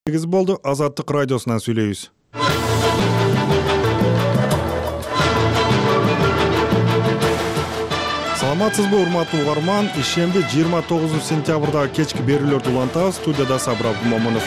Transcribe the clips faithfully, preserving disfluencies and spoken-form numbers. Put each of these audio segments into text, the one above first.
сегиз болду. Азаттык радиосунан сүйлөйбүз. Саламатсызбы, урматтуу угарман? Ишемби жыйырма тогузунчу сентябрда кечки берүүлөрдү улантабыз. Студияда Сабыр Абдумомунов.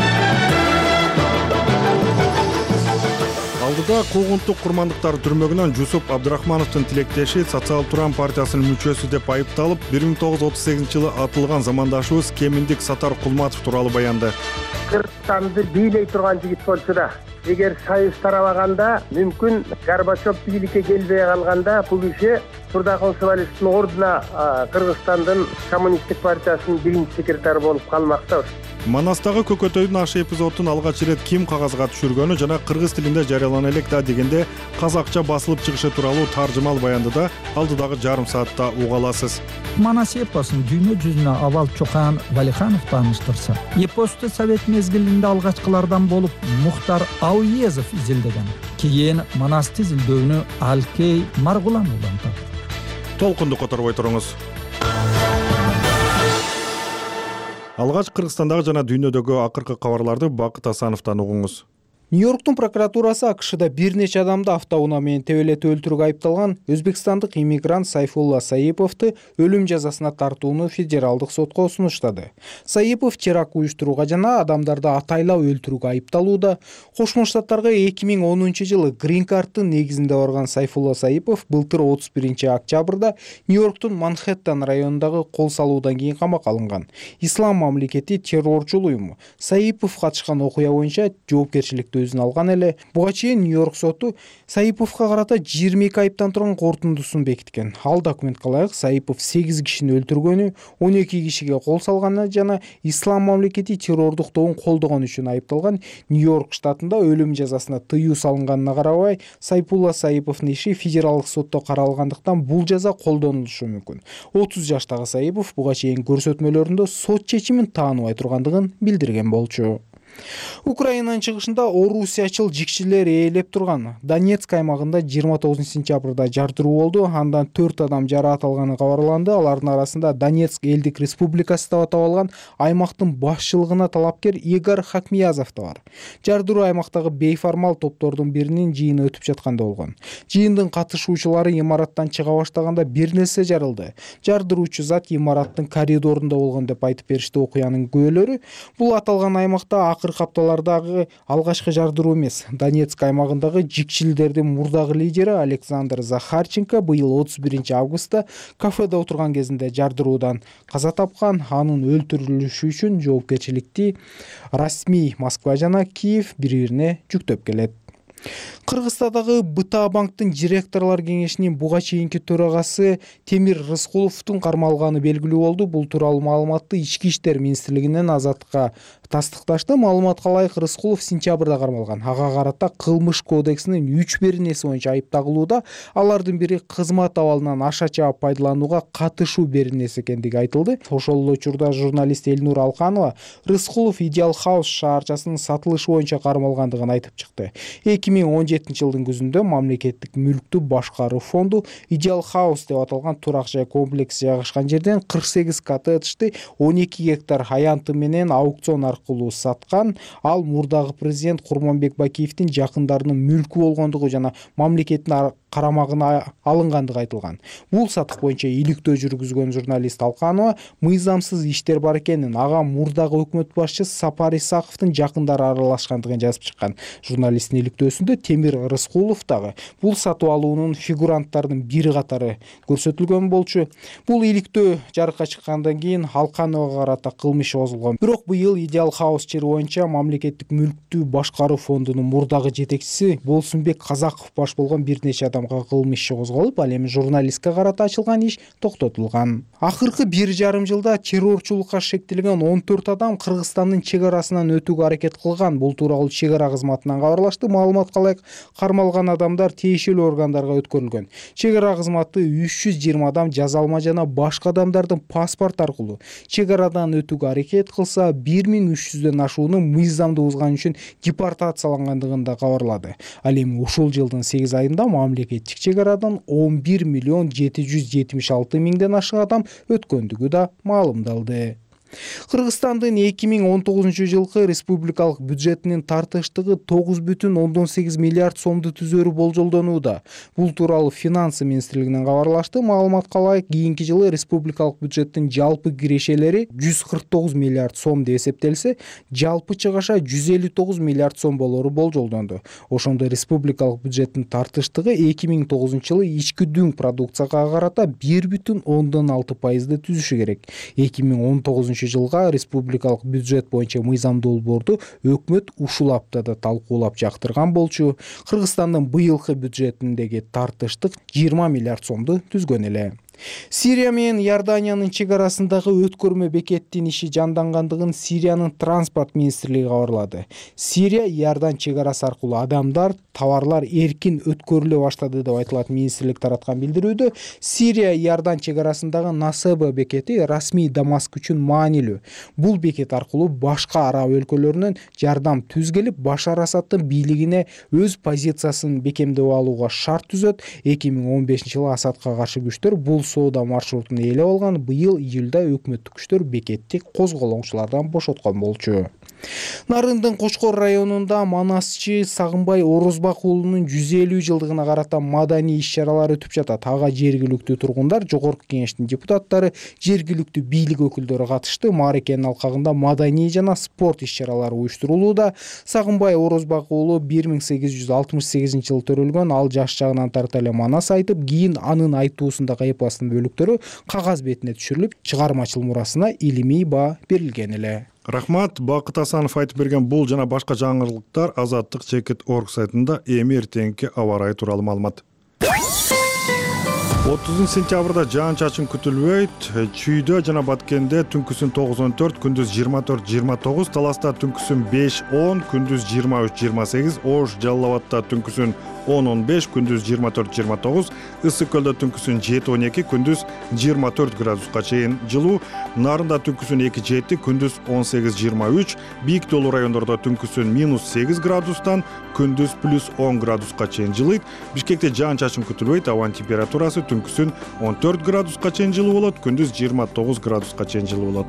Алдыда куугунттук курмандыктар түрмөгүнөн Жусуп Абдырахмановдун тилектеши Социал Турам партиясынын мүчөсү деп айыпталып, бир миң тогуз жүз отуз сегизинчи жылы атылган замандашыбыз Кеминдик Сатар Кулматов тууралуу баянды. Кыргызстанды бийлей турган жигит болчу да, эгер союз тарабаганда, мүмкүн Горбачев бийликке келбей калганда бул киши Турдаков Социалисттин ордуна Кыргызстандын коммунисттик партиясынын биринчи секретары болуп калмактабыз. Манастагы көкөтөйдүн ашы эпизодун алгач ирет ким кагазга түшүргөнү жана кыргыз тилинде жарыялана элек да дегенде казакча басылып чыгышы тууралуу таржымал баяндыда алдыдагы жарым саатта уга аласыз. Манас эпосун дүйнө жүзүнө Абал Чокан Валиханов тааныштырса, эпосту совет мезгилинде алгачкылардан болуп Мухтар Ауезов изилдеген. Кийин Манасты изилдөөнү Алкей Маргулан улантат. Толкунду которбой туруңуз. Алгач Кыргызстандагы жана дүйнөдөгү акыркы кабарларды Бакыт Асановдон угуңуз. Нью-Йорктун прокуратурасы АКШда бир нече адамды автоунаа менен тебелетип өлтүрүүгө айыпталган өзбекстандык иммигрант Сайфулла Саиповду өлүм жазасына тартууну федералдык сотко сунуштады. Саипов теракт уюштурууга жана адамдарды атайлап өлтүрүүгө айыпталууда. Кошмо Штаттарга эки миң онунчу жылы грин карттын негизинде барган Сайфулла Саипов былтыр отуз биринчи октябрда Нью-Йорктун Манхэттен районундагы кол салуудан кийин камакка алынган. Ислам мамлекети террорчул уюму. Саипов катышкан окуя боюнча жоопкерчиликти өзүн алган эле. Буга чейин Нью-Йорк соту Саиповго карата жыйырма эки айыптан турган корутундусун бекиткен. Ал документке ылайык Саипов сегиз кишини өлтүргөнү, он эки кишиге кол салганы жана ислам мамлекети террордук тобун колдогон үчүн айыпталган. Нью-Йорк штатында өлүм жазасына тыюу салынганына карабай, Сайфулла Саиповдун иши федералдык сотто каралгандыктан бул жаза колдонулушу мүмкүн. отуз жаштагы Саипов буга чейин көрсөтмөлөрүндө сот чечимин тааныбай тургандыгын билдирген болчу. Украинанын чыгышында орусиячыл жикчилер ээлеп турган Донецк аймагында жыйырма тогузунчу сентябрда жардыруу болду. Андан төрт адам жараат алганы кабарланды. Алардын арасында Донецк элдик республикасы деп аталган аймактын башчылыгына талапкер Игорь Хакмиязов да бар. Жардыруу аймактагы бейформал топтордун биринин жыйыны өтүп жатканда болгон. Жыйындын катышуучулары имараттан чыга баштаганда бир нерсе жарылды. Жардыруучу зат имараттын коридорунда болгон деп айтып беришти окуянын күбөлөрү. Бул аталган аймакта акыркы апталардагы алгачкы жардыруу эмес. Донецк аймагындагы жикчилдердин мурдагы лидери Александр Захарченко быйыл отуз биринчи августта кафеде отурган кезинде жардыруудан каза тапкан. Анын өлтүрүлүшү үчүн жоопкерчиликти расмий Москва жана Киев бири-бирине жүктөп келет. Кыргызстандагы БТА банктын директорлор кеңешинин буга чейинки төрагасы Темир Рыскуловдун кармалганы белгилүү болду. Бул тууралуу маалыматты Ички иштер министрлигинен Азаттыкка тастыкташты. Маалыматка ылайык Рыскулов сентябрда кармалган. Ага карата кылмыш кодексинин үч беренеси боюнча айып тагылууда. Алардын бири кызмат абалынан аша чаап пайдаланууга катышуу беренеси экендиги айтылды. Ошол эле учурда журналист Элнур Алканова Рыскулов Идеал Хаус шаарчасынын сатылышы боюнча кармалгандыгын айтып чыкты. эки миң он жетинчи жылдын күзүндө мамлекеттик мүлктү башкаруу фонду Идеал Хаус деп аталган турак жай комплекси жайгашкан жерден кырк сегиз коттеджди он эки гектар аянты менен аукцион аркылуу саткан. Ал мурдагы президент Курманбек Бакиевдин жакындарынын мүлкү болгондугу жана мамлекеттин карамагына алынгандыгы айтылган. Бул сатык боюнча иликтөө жүргүзгөн журналист Алканова мыйзамсыз иштер бар экенин, ага мурдагы өкмөт башчысы Сапар Исаковдун жакындары аралашкандыгын жазып чыккан. Журналисттин иликтөөсүндө Темир Рыскулов дагы бул сатып алуунун фигуранттарынын бири катары көрсөтүлгөн болчу. Бул иликтөө жарыкка чыккандан кийин Алкановго карата кылмыш козголгон. Бирок быйыл Идеал Хаус чери боюнча мамлекеттик мүлктү башкаруу фондунун мурдагы жетекчиси Болсунбек Казаков баш болгон бир нече адамга кылмыш козголуп, ал эми журналистке карата ачылган иш токтотулган. Акыркы бир жарым жылда террорчулукка шектелген он төрт адам Кыргызстандын чек арасынан өтүүгө аракет кылган. Бул тууралуу чек ара кызматынан кабарлашты. Маалыматка ылайык кармалган адамдар тиешелүү органдарга өткөрүлгөн. Чек ара кызматы үч жүз жыйырма адам жазалма жана башка адамдардын паспорт аркылуу чек арадан өтүүгө аракет кылса, бир миң үч жүздөн ашууну мыйзамды бузган үчүн депортациялангандыгын да кабарлады. Ал эми ушул жылдын сегиз айында мамлекеттик чек арадан он бир миллион жети жүз жетимиш алты миңден ашык адам өткөндүгү да маалымдалды. Кыргызстандын эки миң он тогузунчу жылкы республикалык бюджетинин тартыштыгы тогуз бүтүн ондон сегиз миллиард сомду түзөрү болжолдонууда. Бул тууралуу Финансы министрлигинен кабарлашты. Маалыматка ылайык, кийинки жылы республикалык бюджеттин жалпы кирешелери жүз кырк тогуз миллиард сом деп эсептелсе, жалпы чыгаша жүз элүү тогуз миллиард сом болору болжолдонду. Ошондо республикалык бюджеттин тартыштыгы эки миң тогузунчу жылы ички дүң продукцияга карата бир бүтүн ондон алты пайызды түзүшү керек. эки миң он тогузунчу жылга республикалык бюджет боюнча мыйзам долбоорду өкмөт ушул аптада талкуулап жактырган болчу. Кыргызстандын быйылкы бюджетиндеги тартыштык жыйырма миллиард сомду түзгөн эле. Сирия менен Иорданиянын чек арасындагы өткөрмө бекеттин иши жандангандыгын Сириянын транспорт министрлиги кабарлады. Сирия Иордан чек арасы аркылуу адамдар, товарлар эркин өткөрүлө баштады деп айтылат министрлик тараткан билдирүүдө. Сирия Иордан чек арасындагы Насеба бекети расмий Дамаск үчүн маанилүү. Бул бекет аркылуу башка араб өлкөлөрүнөн жардам түз келип, Башар Асадтын бийлигине өз позициясын бекемдеп алууга шарт түзөт. эки миң он бешинчи жылы Асадка каршы күчтөр бул соода маршрутун ээлеп алган. Быйыл июлда өкмөттүк күчтөр бекетти козголоңчулардан бошоткон болчу. Нарындын Кочкор районунда манасчы Сагынбай Орозбак уулунун жүз элүү жылдыгына карата маданий иш-чаралар өтүп жатат. Ага жергиликтүү тургундар, жогорку кеңештин депутаттары, жергиликтүү бийлик өкүлдөрү катышты. Мааракенин алкагында маданий жана спорт иш-чаралары уюштурулууда. Сагынбай Орозбак уулу бир миң сегиз жүз алтымыш сегизинчи жылы төрөлгөн. Ал жаш жагынан тарта эле манас айтып, кийин анын айтуусундагы эпостун бөлүктөрү кагаз бетине түшүрүлүп, чыгармачыл мурасына илимий баа берилген эле. Рахмат, Бакыт Асанов айтып берген бул жана башка жаңылыктар Азаттык чекит точка орг сайтында эми эртеңки аба ырайы тууралуу маалымат. отузунчу сентябрда жаан-чачын күтүлбөйт. Чүйдө жана Баткенде түнкүсүн тогуз он төрт, күндүз жыйырма төрт жыйырма тогуз, Таласта түнкүсүн беш он, күндүз жыйырма үч жыйырма сегиз, Ош Жалал Абадта түнкүсүн он он беш, күндүз жыйырма төрт жыйырма тогуз, Ысык Көлдө түнкүсүн жети он эки, күндүз жыйырма төрт градуска чейин жылуу, Нарында түнкүсүн эки жети, күндүз он сегиз жыйырма үч, Бийик тоолуу райондордо түнкүсүн минус сегиз градустан, күндүз плюс он градуска чейин жылыйт. Бишкекте жаан-чачын күтүлбөйт, абанын температурасы түнкүсүн он төрт градуска чейин жылуу болот, күндүз жыйырма тогуз градуска чейин жылуу болот.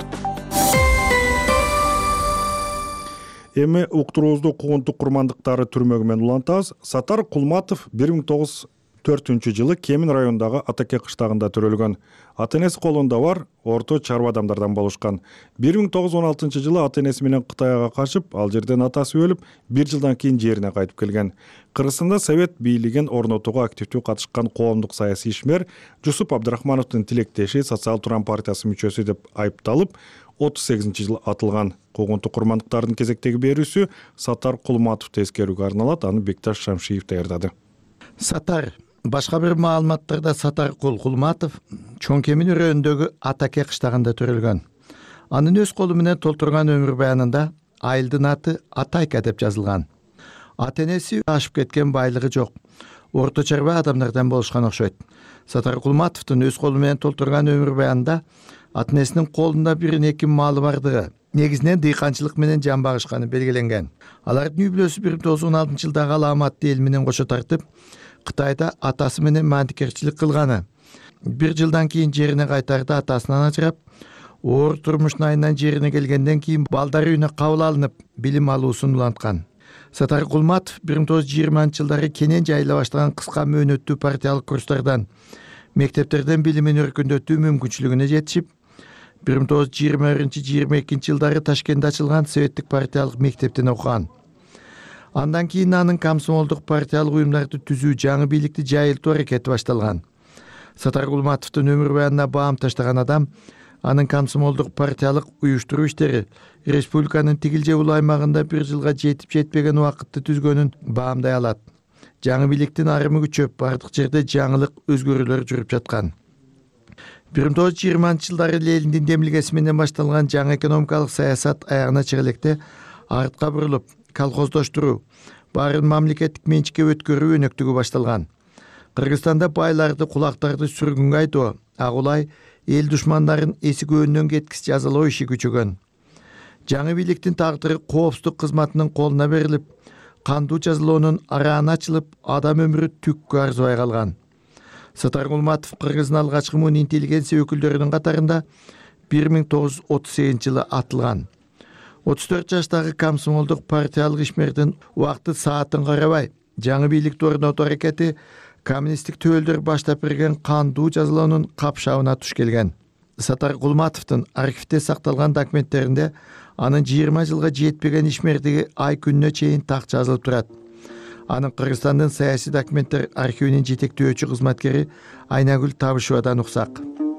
Эми уктуруубузду куугунтук курмандыктары түрмөгү менен улантабыз. Сатар Кулматов бир миң тогуз жүз төртүнчү жылы Кемин районундагы Атаке кыштагында төрөлгөн. Ата-энеси колунда бар орто чарба адамдардан болушкан. бир миң тогуз жүз он алтынчы жылы ата-энеси менен Кытайга качып, ал жерден атасы өлүп, бир жылдан кийин жерине кайтып келген. Кыргызстанда Совет бийлигин орнотууга активдүү катышкан коомдук саясий ишмер Жусуп Абдрахмановдун тилектеши Социал Туран партиясы мүчөсү деп айыпталып, отуз сегизинчи жылы атылган. Куугунтук курмандыктардын кезектеги берүүсү Сатар Кулматовду эскерүүгө арналат. Аны Бекташ Шамшиев даярдады. Сатар башка бир маалыматтарда Сатар Кулматов Чоң Кемин өрөөндөгү Атаке кыштагында төрөлгөн. Анын өз колу менен толтурган өмүр баянында айылдын аты Атайка деп жазылган. Ата-энеси ашып кеткен, байлыгы жок, орто чарба адамдардан болушкан окшойт. Сатар Кулматовдун өз колу менен толтурган өмүр баянында ата-энесинин колунда бир эки маалы бардыгы, негизинен дыйканчылык менен жан багышканы белгиленген. Алардын үй бүлөсү бир миң тогуз жүз он алтынчы жылдагы Аламатты эл менен кошо тартып, Кытайда атасы менен мантикерчилик кылганы. Бир жылдан кийин жерине кайтарда атасынан ажырап, оор турмуштун айынан жерине келгенден кийин балдар үйүнө кабыл алынып, билим алуусун уланткан. Сатар Кулматов бир миң тогуз жүз жыйырманчы жылдары кенен жайыла баштаган кыска мөөнөттүү партиялык курстардан, мектептерден билимин өркүндөтүү мүмкүнчүлүгүнө жетишип, бир миң тогуз жүз жыйырма биринчи жыйырма экинчи жылдары Ташкентте ачылган советтик партиялык мектептен окуган. Андан кийин анын комсомолдук партиялык уюмдарды түзүү, жаңы бийликти жайылтуу аракети башталган. Сатар Кулматовдун өмүр баянына баам таштаган адам анын комсомолдук партиялык уюштуруу иштери республиканын тигил же улуу аймагында бир жылга жетип жетпеген убакытты түзгөнүн баамдай алат. Жаңы бийликтин арымы күчөп, бардык жерде жаңылык өзгөрүүлөр жүрүп жаткан. бир миң тогуз жүз жыйырманчы жылдары Лениндин демилгеси менен башталган жаңы экономикалык саясат аягына чыга электе артка бурулуп, колхоздоштуруу, баарын мамлекеттик менчикке өткөрүү өнөктүгү башталган. Кыргызстанда байларды, кулактарды сүргүнгө айтуу, агулай эл душмандарын эсигөөнөн кеткис жазалоо иши күчөгөн. Жаңы бийликтин тагдыры коопсуздук кызматынын колуна берилип, кандуу жазалоонун арааны ачылып, адам өмүрү түккө арзыбай калган. Сатар Кулматов Кыргыздын алгачкы муун интеллигенция өкүлдөрүнүн катарында бир миң тогуз жүз отуз сегизинчи жылы атылган. отуз төрт жаштагы комсомолдук партиялык ишмердин убакыты саатын карабай жаңы бийликти орнотуу аракети коммунисттик төөлдөр баштап берген кандуу жазалоонун капшабына туш келген. Сатар Кулматовдун архивде сакталган документтеринде анын жыйырма жылга жетпеген ишмердиги ай күнүнө чейин так жазылып турат. Анын Кыргызстандын саясий документтер архивинин жетектөөчү кызматкери Айнагүл Табышевадан уксак.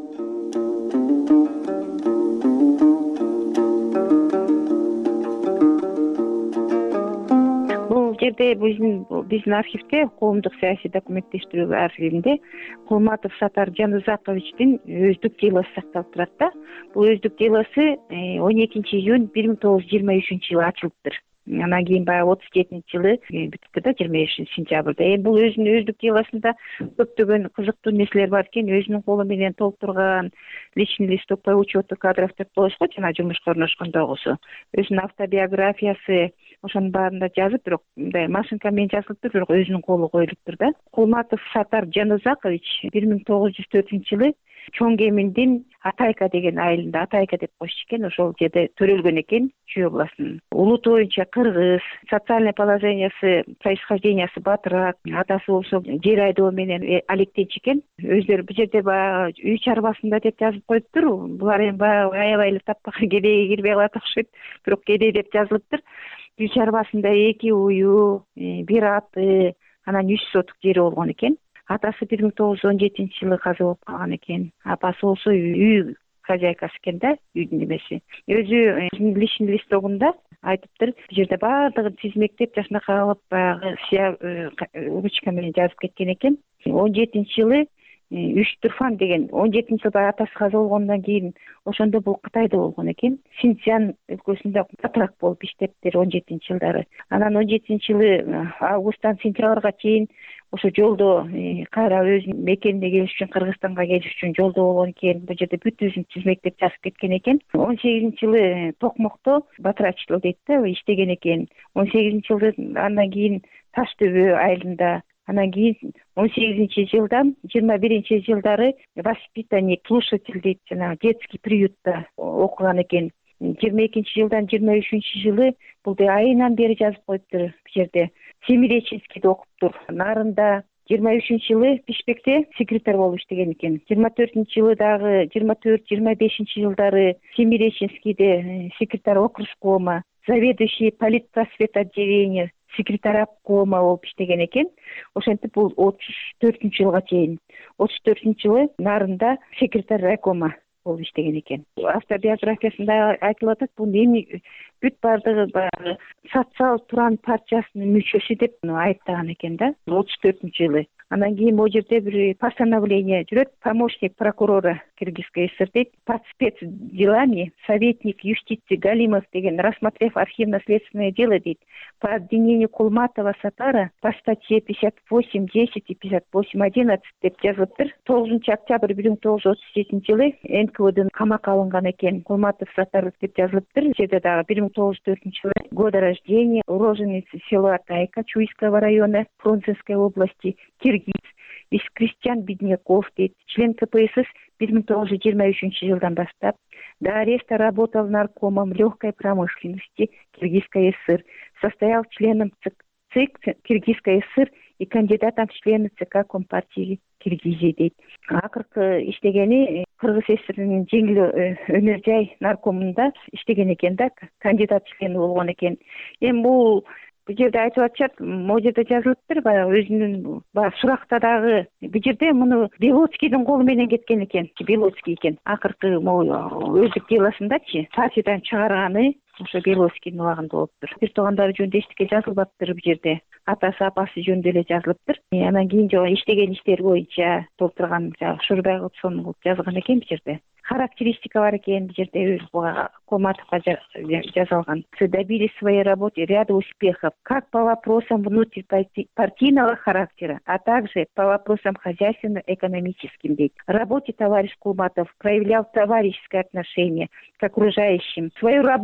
жерде биздин биздин архивде коомдук саясий документтештирүү архивинде Кулматов Сатар Жанузаковичтин өздүк делоосу сакталып турат да. Бул өздүк делоосу он экинчи июнь бир миң тогуз жүз жыйырма үчүнчү жылы ачылыптыр. Анан кийин баягы отуз жетинчи жылы бүттү да, жыйырма бешинчи сентябрда. Эми бул өзүнүн өздүк делосунда көптөгөн кызыктуу нерселер бар экен. Өзүнүн колу менен толтурган личный листок по учету кадров деп коебуз го, жана жумушка орношкондогусу. Өзүнүн автобиографиясы ошонун баарында жазып, бирок мындай машинка менен жазылыптыр, бирок өзүнүн колу коюлуптур да. Кулматов Сатар Жанузакович бир миң тогуз жүз төртүнчү жылы Чоң Кеминдин Атайка деген айылында, Атайка деп коюшчу экен, ошол жерде төрөлгөн экен, Чүй областынын. Улуту боюнча кыргыз, социальный положениясы, происхождениясы батыраак, атасы болсо жер айдоо менен алектенчү экен. Өздөрү бул жерде баягы үй чарбасында деп жазып коюптур. Булар эми баягы аябай эле тапкан кедейге кирбей калат окшойт, бирок кедей деп жазылыптыр. Үй чарбасында эки уюу, бир аты, анан үч сотук жери болгон экен. Атасы бир миң тогуз жүз он жетинчи жылы каза болуп калган экен. Апасы болсо үй хозяйкасы экен да, үйдүн немеси. Өзү личный листогунда айтыптыр, бул жерде баардыгын тизмектеп, жашнакка алып, баягы ручка менен жазып кеткен экен. он жетинчи жылы Үч Турфан деген он жетинчи жылда атасы каза болгондон кийин ошондо бул Кытайда болгон экен. Синьцзян өлкөсүндө батыраак болуп иштептир он жетинчи жылдары. Анан он жетинчи жылы августтан сентябрга чейин ошо жолдо кайра өзүнүн мекенине келиш үчүн, Кыргызстанга келиш үчүн жолдо болгон экен. Бул жерде бүт өзүн тизмектеп жазып кеткен экен. он сегизинчи жылы Токмокто батырачылык дейт да, иштеген экен. он сегизинчи жылы андан кийин Таш төбө айылында, анан кийин он сегизинчи жылдан жыйырма биринчи жылдары воспитанник, слушатель дейт, жана детский приютта окуган экен. жыйырма экинчи жылдан жыйырма үчүнчү жылы бул да айынан бери жазып коюптур бул жерде. Семиреченскийде окуптур. Нарында жыйырма үчүнчү жылы Бишкекте секретарь болуп иштеген экен. жыйырма төртүнчү жылы дагы жыйырма төрт жыйырма бешинчи жылдары Семиреченскийде секретарь окружкома, заведующий политпросвет отделения, секретарь обкома болуп иштеген экен. Ошентип бул отуз төртүнчү жылга чейин. отуз төртүнчү жылы Нарында секретарь райкома болуп иштеген экен. Автобиографиясында айтылып атат, бул эми бүт баардыгы баягы социал туран партиясынын мүчөсү деп айыптаган экен да, отуз төртүнчү жылы. Анан кийин могу жерде бир постановление жүрөт, помощник прокурора Кыргызской ССР дейт, под спецделами советник юстиции Галимов деген, рассмотрев архивно-следственное дело дейт, по обвинению Кулматова Сатара по статье пятьдесят восемь десять и пятьдесят восемь одиннадцать деп жазылыптыр. тогузунчу октябрь бир миң тогуз жүз отуз жетинчи жылы эн ка вэ дөн камакка алынган экен. Кулматов Сатар деп жазылыптыр. Жерде дагы бир миң тогуз жүз төртүнчү жылы года рождения, уроженец село Атайка Чуйского района Фрунзенской области, киргиз, из крестьян бедняков дейт. Член ка пэ эс эс бир миң тогуз жүз жыйырма үчүнчү жылдан баштап до ареста работал наркомом легкой промышленности Киргизской ССР, состоял членом ЦИК Киргизской ССР и кандидатом в члены ЦК Компартии Киргизии дейт. Акыркы иштегени Кыргыз ССРинин жеңил өнөр жай наркомунда иштеген экен да, кандидат члени болгон экен. Эми бул бул жерде айтып атышат, могу жерде жазылыптыр, баягы өзүнүн баягы суракта дагы бул жерде муну Белоцкийдин колу менен кеткен экен. Белоцкий экен. Акыркы могу өздүк делосундачы партиядан чыгарганы ошо Белоцкийдин убагында болуптур. Бир туугандары жөнүндө эч нерсе жазылбаптыр бул жерде. Атасы, апасы жөнүндө эле жазылыптыр. Анан кийин жок иштеген иштери боюнча толтурган Шурбай Кутсон кылып жазылган экен бул жерде. Характеристика бар экен бул жерде, Кулматовго жазылган. Добились своей работы ряда успехов как по вопросам внутрипартийного характера, а также по вопросам хозяйственно-экономическим дейт. Работе товарищ Кулматов проявлял товарищеское отношение к окружающим. Свою работу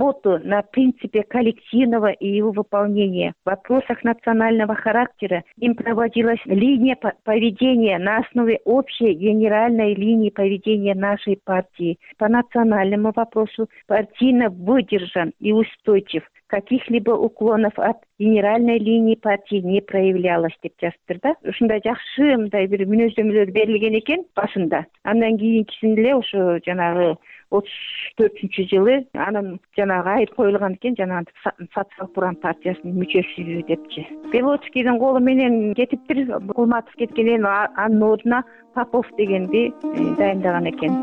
на принципе коллективного и его выполнения. В вопросах национального характера им проводилась линия поведения на основе общей генеральной линии поведения нашей партии. По национальному вопросу партийно выдержан и устойчив. Каких-либо уклонов от генеральной линии партии не проявлялось деп жазыптыр да. Ушундай жакшы мындай бир мүнөздөмөлөр берилген экен башында. Андан кийинкисинде эле ошо жанагы отуз төртүнчү жылы анын жанагы айып коюлган экен, жанагы социал-туран партиясынын мүчөсү депчи. Белоцкийдин колу менен кетиптир, Кулматов кеткенен анын ордуна Попов дегенди дайындаган экен.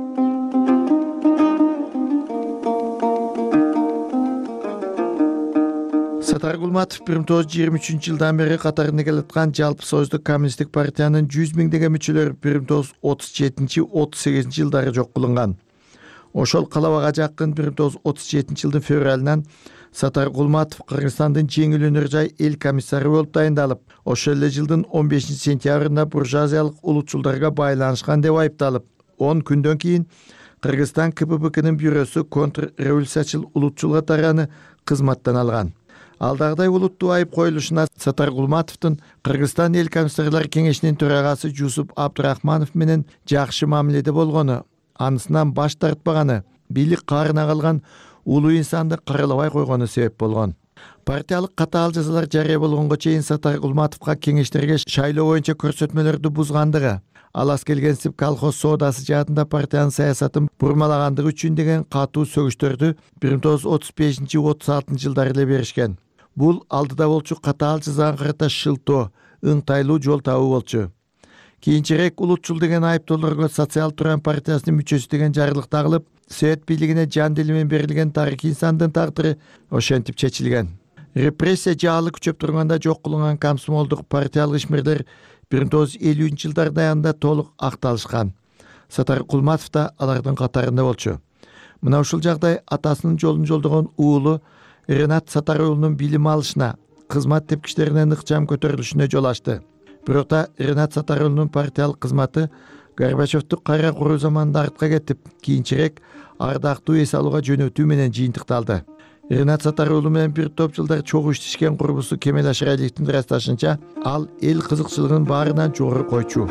Сатар Кулматов бир миң тогуз жүз жыйырма үчүнчү жылдан бери катарында келаткан Жалпы Союздук коммунисттик партиянын жүз миңдеген мүчөлөрү бир миң тогуз жүз отуз жетинчи отуз сегизинчи жылдары жок кылынган. Ошол калабага жакын бир миң тогуз жүз отуз жетинчи жылдын февралынан Сатар Кулматов Кыргызстандын жеңил өнөр жай эл комиссары болуп дайындалып, ошол эле жылдын он бешинчи сентябрында буржуазиялык улутчулдарга байланышкан деп айыпталып, он күндөн кийин Кыргызстан ка пэ бэ кынын бюросу контрреволюциячыл улутчул катары кызматтан алган. Алдагыдай улуттуу айып коюлушуна Сатар Кулматовдун Кыргызстан эл комиссарлар кеңешинин төрагасы Жусуп Абдурахманов менен жакшы мамиледе болгону, анысынан баш тартпаганы, бийлик каарына калган улуу инсанды каралабай койгону себеп болгон. Партиялык катаал жазалар жарыя болгонго чейин Сатар Кулматовго кеңештерге шайлоо боюнча көрсөтмөлөрдү бузгандыгы, алас келгенсип колхоз соодасы жаатында партиянын саясатын бурмалагандыгы үчүн деген катуу сөгүштөрдү бир миң тогуз жүз отуз бешинчи отуз алтынчы жылдары эле беришкен. Бул алдыда болчу катаал жазага карата шылтоо, ыңтайлуу жол табуу болчу. Кийинчерээк улутчул деген айыптоолорго Социал-туран партиясынын мүчөсү деген жарылык тагылып, Совет бийлигине жан дили менен берилген тарыхый инсандын тагдыры ошентип чечилген. Репрессия жаалы күчөп турганда жок кылынган комсомолдук партиялык ишмерлер бир миң тогуз жүз элүүнчү жылдардын аянда толук акталышкан. Сатар Кулматов да алардын катарында болчу. Мына ушул жагдай атасынын жолун жолдогон уулу Ренат Сатар уулунун билим алышына, кызмат тепкичтеринен ыкчам көтөрүлүшүнө жол ачты. Бирок да Ренат Сатар уулунун партиялык кызматы Горбачевду кайра куруу заманында артка кетип, кийинчерээк ардактуу эс алууга жөнөтүү менен жыйынтыкталды. Ренат Сатар уулу менен бир топ жылдар чогуу иштешкен курбусу Кемел Ашыралиевдин ырасташынча, ал эл кызыкчылыгын баарынан жогору койчу.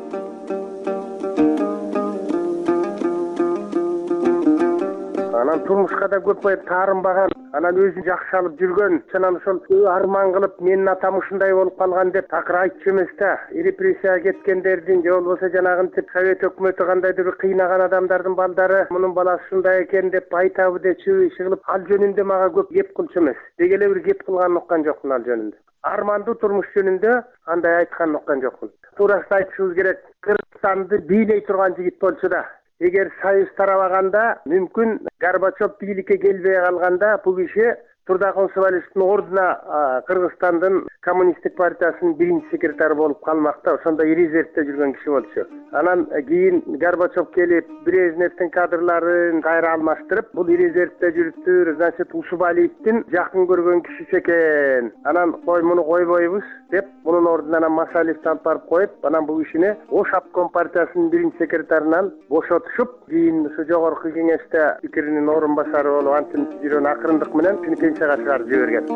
Анан турмушка да көп таарынбаган, анан өзүн жакшы алып жүргөн, анан ошол арман кылып менин атам ушундай болуп калган деп такыр айтчу эмес да. Репрессияга кеткендердин же болбосо жанагынтип Совет өкмөтү кандайдыр бир кыйнаган адамдардын балдары мунун баласы ушундай экен деп айтабы дечү иши кылып ал жөнүндө мага көп кеп кылчу эмес. Деги эле бир кеп кылганын уккан жокмун ал жөнүндө. Армандуу турмуш жөнүндө андай айтканын уккан жокмун. Туурасына айтышыбыз керек. Кыргызстанды бийлей турган жигит болчу да. Эгер союз тарабаганда, мүмкүн Горбачев бийликке келбей калганда бул киши Турдакул Сыбалиевдин ордуна Кыргызстандын коммунисттик партиясынын биринчи секретары болуп калмакта, ошондо резервде жүргөн киши болчу. Анан кийин Горбачев келип, Брежневдин кадрларын кайра алмаштырып, бул резервде жүрүптүр, значит, Усубалиевдин жакын көргөн кишиси экен. Анан кой муну койбойбуз деп, мунун ордуна анан Масалиевди алып барып коюп, анан бул кишини Ош обком партиясынын биринчи секретарынан бошотушуп, кийин ушу жогорку кеңеште пикиринин орун басары болуп, антип жүргөн акырындык менен пенсияга чыгарып жиберген.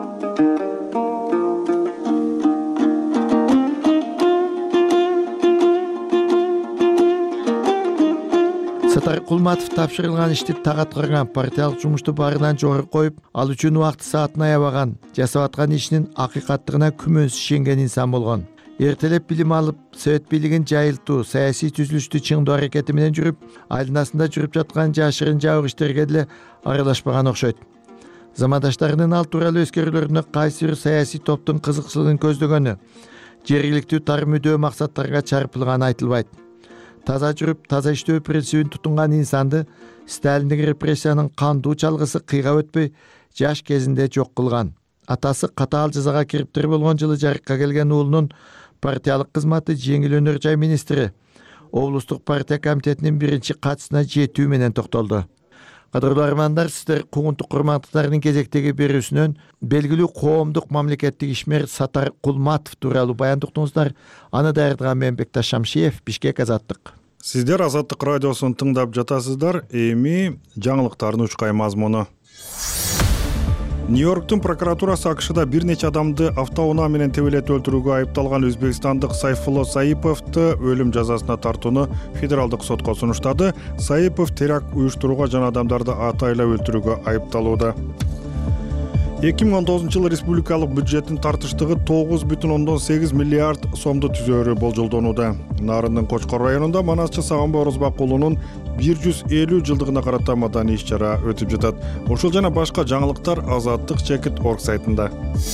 Сатар Кулматов тапшырылган ишти так аткарган, партиялык жумушту баарынан жогору коюп, ал үчүн убакыт саатын аябаган, жасап аткан ишинин акыйкаттыгына күмөнсүз ишенген инсан болгон. Эртелеп билим алып, Совет бийлигин жайылтуу, саясий түзүлүштү чыңдоо аракети менен жүрүп, айылдасында жүрүп жаткан жашырын жабык иштерге деле аралашпаган окшойт. Замандаштарынын ал тууралуу өскөрүүлөрүнө кайсы бир саясий топтун кызыкчылыгын көздөгөнү, жергиликтүү тар мүдөө максаттарга чарпылганы айтылбайт. Таза жүрүп, таза иштөө принцибин тутунган инсанды Сталиндик репрессиянын кандуу чалгысы кыйга өтпөй жаш кезинде жок кылган. Атасы катаал жазага кириптир болгон жылы жарыкка келген уулунун партиялык кызматы жеңил өнөр жай министри, облустук партия комитетинин биринчи катчысына жетүү менен токтолду. Кадырлуу армандар, сиздер кугунтук курмандыктардын кезектеги берүүсүнөн белгилүү коомдук мамлекеттик ишмер Сатар Кулматов тууралуу баян уктуңуздар. Аны даярдаган мен Бекташ Шамшиев, Бишкек, Азаттык. Сиздер Азаттык радиосун тыңдап жатасыздар. Эми жаңылыктардын учкай мазмуну. Нью-Йорктун прокуратурасы АКШда бир нече адамды автоунаа менен тебелетип өлтүрүүгө айыпталган өзбекстандык Сайфулло Саиповду өлүм жазасына тартууну федералдык сотко сунуштады. Саипов теракт уюштурууга жана адамдарды атайлап өлтүрүүгө айыпталууда. эки миң он тогузунчу жылы республикалык бюджеттин тартыштыгы тогуз бүтүн ондон сегиз миллиард сомду түзөөрү болжолдонууда. Нарындын Кочкор районунда манасчы Сагынбай Орозбак уулунун бир жүз элүү жылдыгына карата маданий иш-чара өтүп жатат. Ушул жана башка жаңылыктар Азаттык чекит орг сайтында.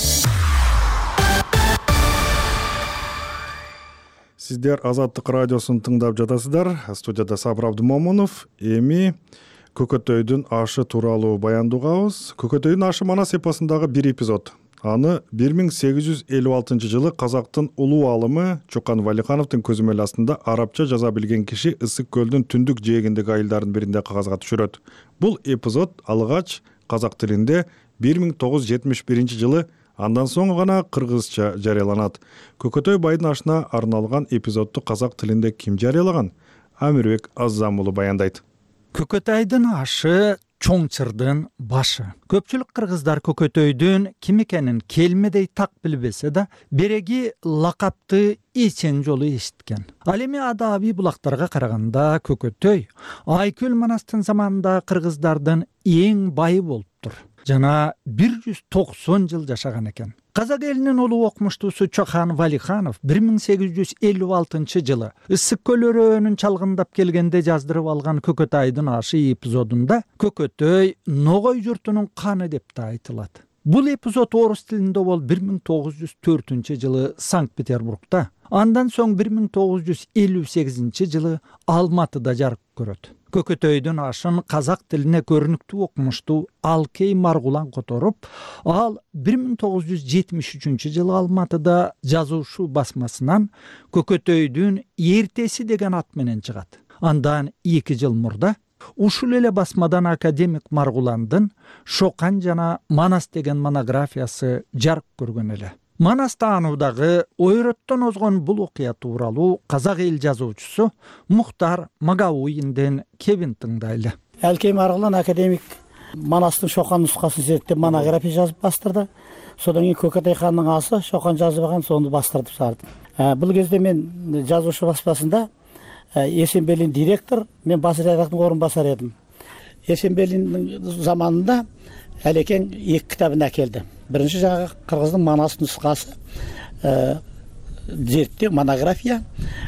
Сиздер Азаттык радиосун тыңдап жатасыздар. Студияда Сабыр Абдымомунов. Эми Көкөтөйдүн ашы тууралуу баяндообуз. Көкөтөйдүн ашы Манас эпосундагы бир эпизод. Аны бир миң сегиз жүз элүү алтынчы жылы казактын улуу аалымы Чокан Валихановдун көзөмөл астында арабча жаза билген киши Ысык көлдүн түндүк жээгиндеги айылдардын биринде кагазга түшүрөт. Бул эпизод алгач казак тилинде бир миң тогуз жүз жетимиш биринчи жылы, андан соң гана кыргызча жарыяланат. Көкөтөй байдын ашына арналган эпизодду казак тилинде ким жарыялаган? Амирбек Аззам уулу баяндайт. Көкөтөйдүн ашы чоңчырдын башы. Көпчүлүк кыргыздар Көкөтөйдүн ким экенин келмедей так билбесе да, береги лакапты эчен жолу эшиткен. Ал эми адабий булактарга караганда Көкөтөй Айкөл Манастын заманында кыргыздардын эң байы болуптур. Жана бир жүз токсон жыл жашаган экен. Казак элинин улуу окумуштуусу Чокан Валиханов бир миң сегиз жүз элүү алтынчы жылы Ысык көл өрөөнүн чалгындап келгенде жаздырып алган Көкөтайдын ашы эпизодунда Көкөтөй Ногой журтунун каны деп да айтылат. Бул эпизод орус тилинде бол бир миң тогуз жүз төртүнчү жылы Санкт-Петербургда, андан соң бир миң тогуз жүз элүү сегизинчи жылы Алматыда жарык көрөт. Көкөтөйдүн ашын казак тилине көрүнүктүү окумуштуу Алкей Маргулан которуп, ал бир миң тогуз жүз жетимиш үчүнчү жылы Алматыда жазуучу басмасынан Көкөтөйдүн эртеси деген ат менен чыгат. Андан эки жыл мурда ушул эле басмадан академик Маргуландын Шокан жана Манас деген монографиясы жарык көргөн эле. Манас таануудагы ойраттан озгон бул окуя тууралуу казак эл жазуучусу Мухтар Магауинден кебин тыңдайлы. Алкей Маргулан академик Манастын Шокан нускасын зерттеп монография жазып бастырды. Содан кийин Көкөтөй хандын асы Шокан жазбаган, сону бастырып сарды. Бул кезде мен жазуучу баспасында Эсенбелин директор, мен бас редактордун орун басары едим. Эсенбелиндин заманында Алекең эки китабын әкелди. Биринчи жагы кыргыздын Манас нускасы, зерттөө монография,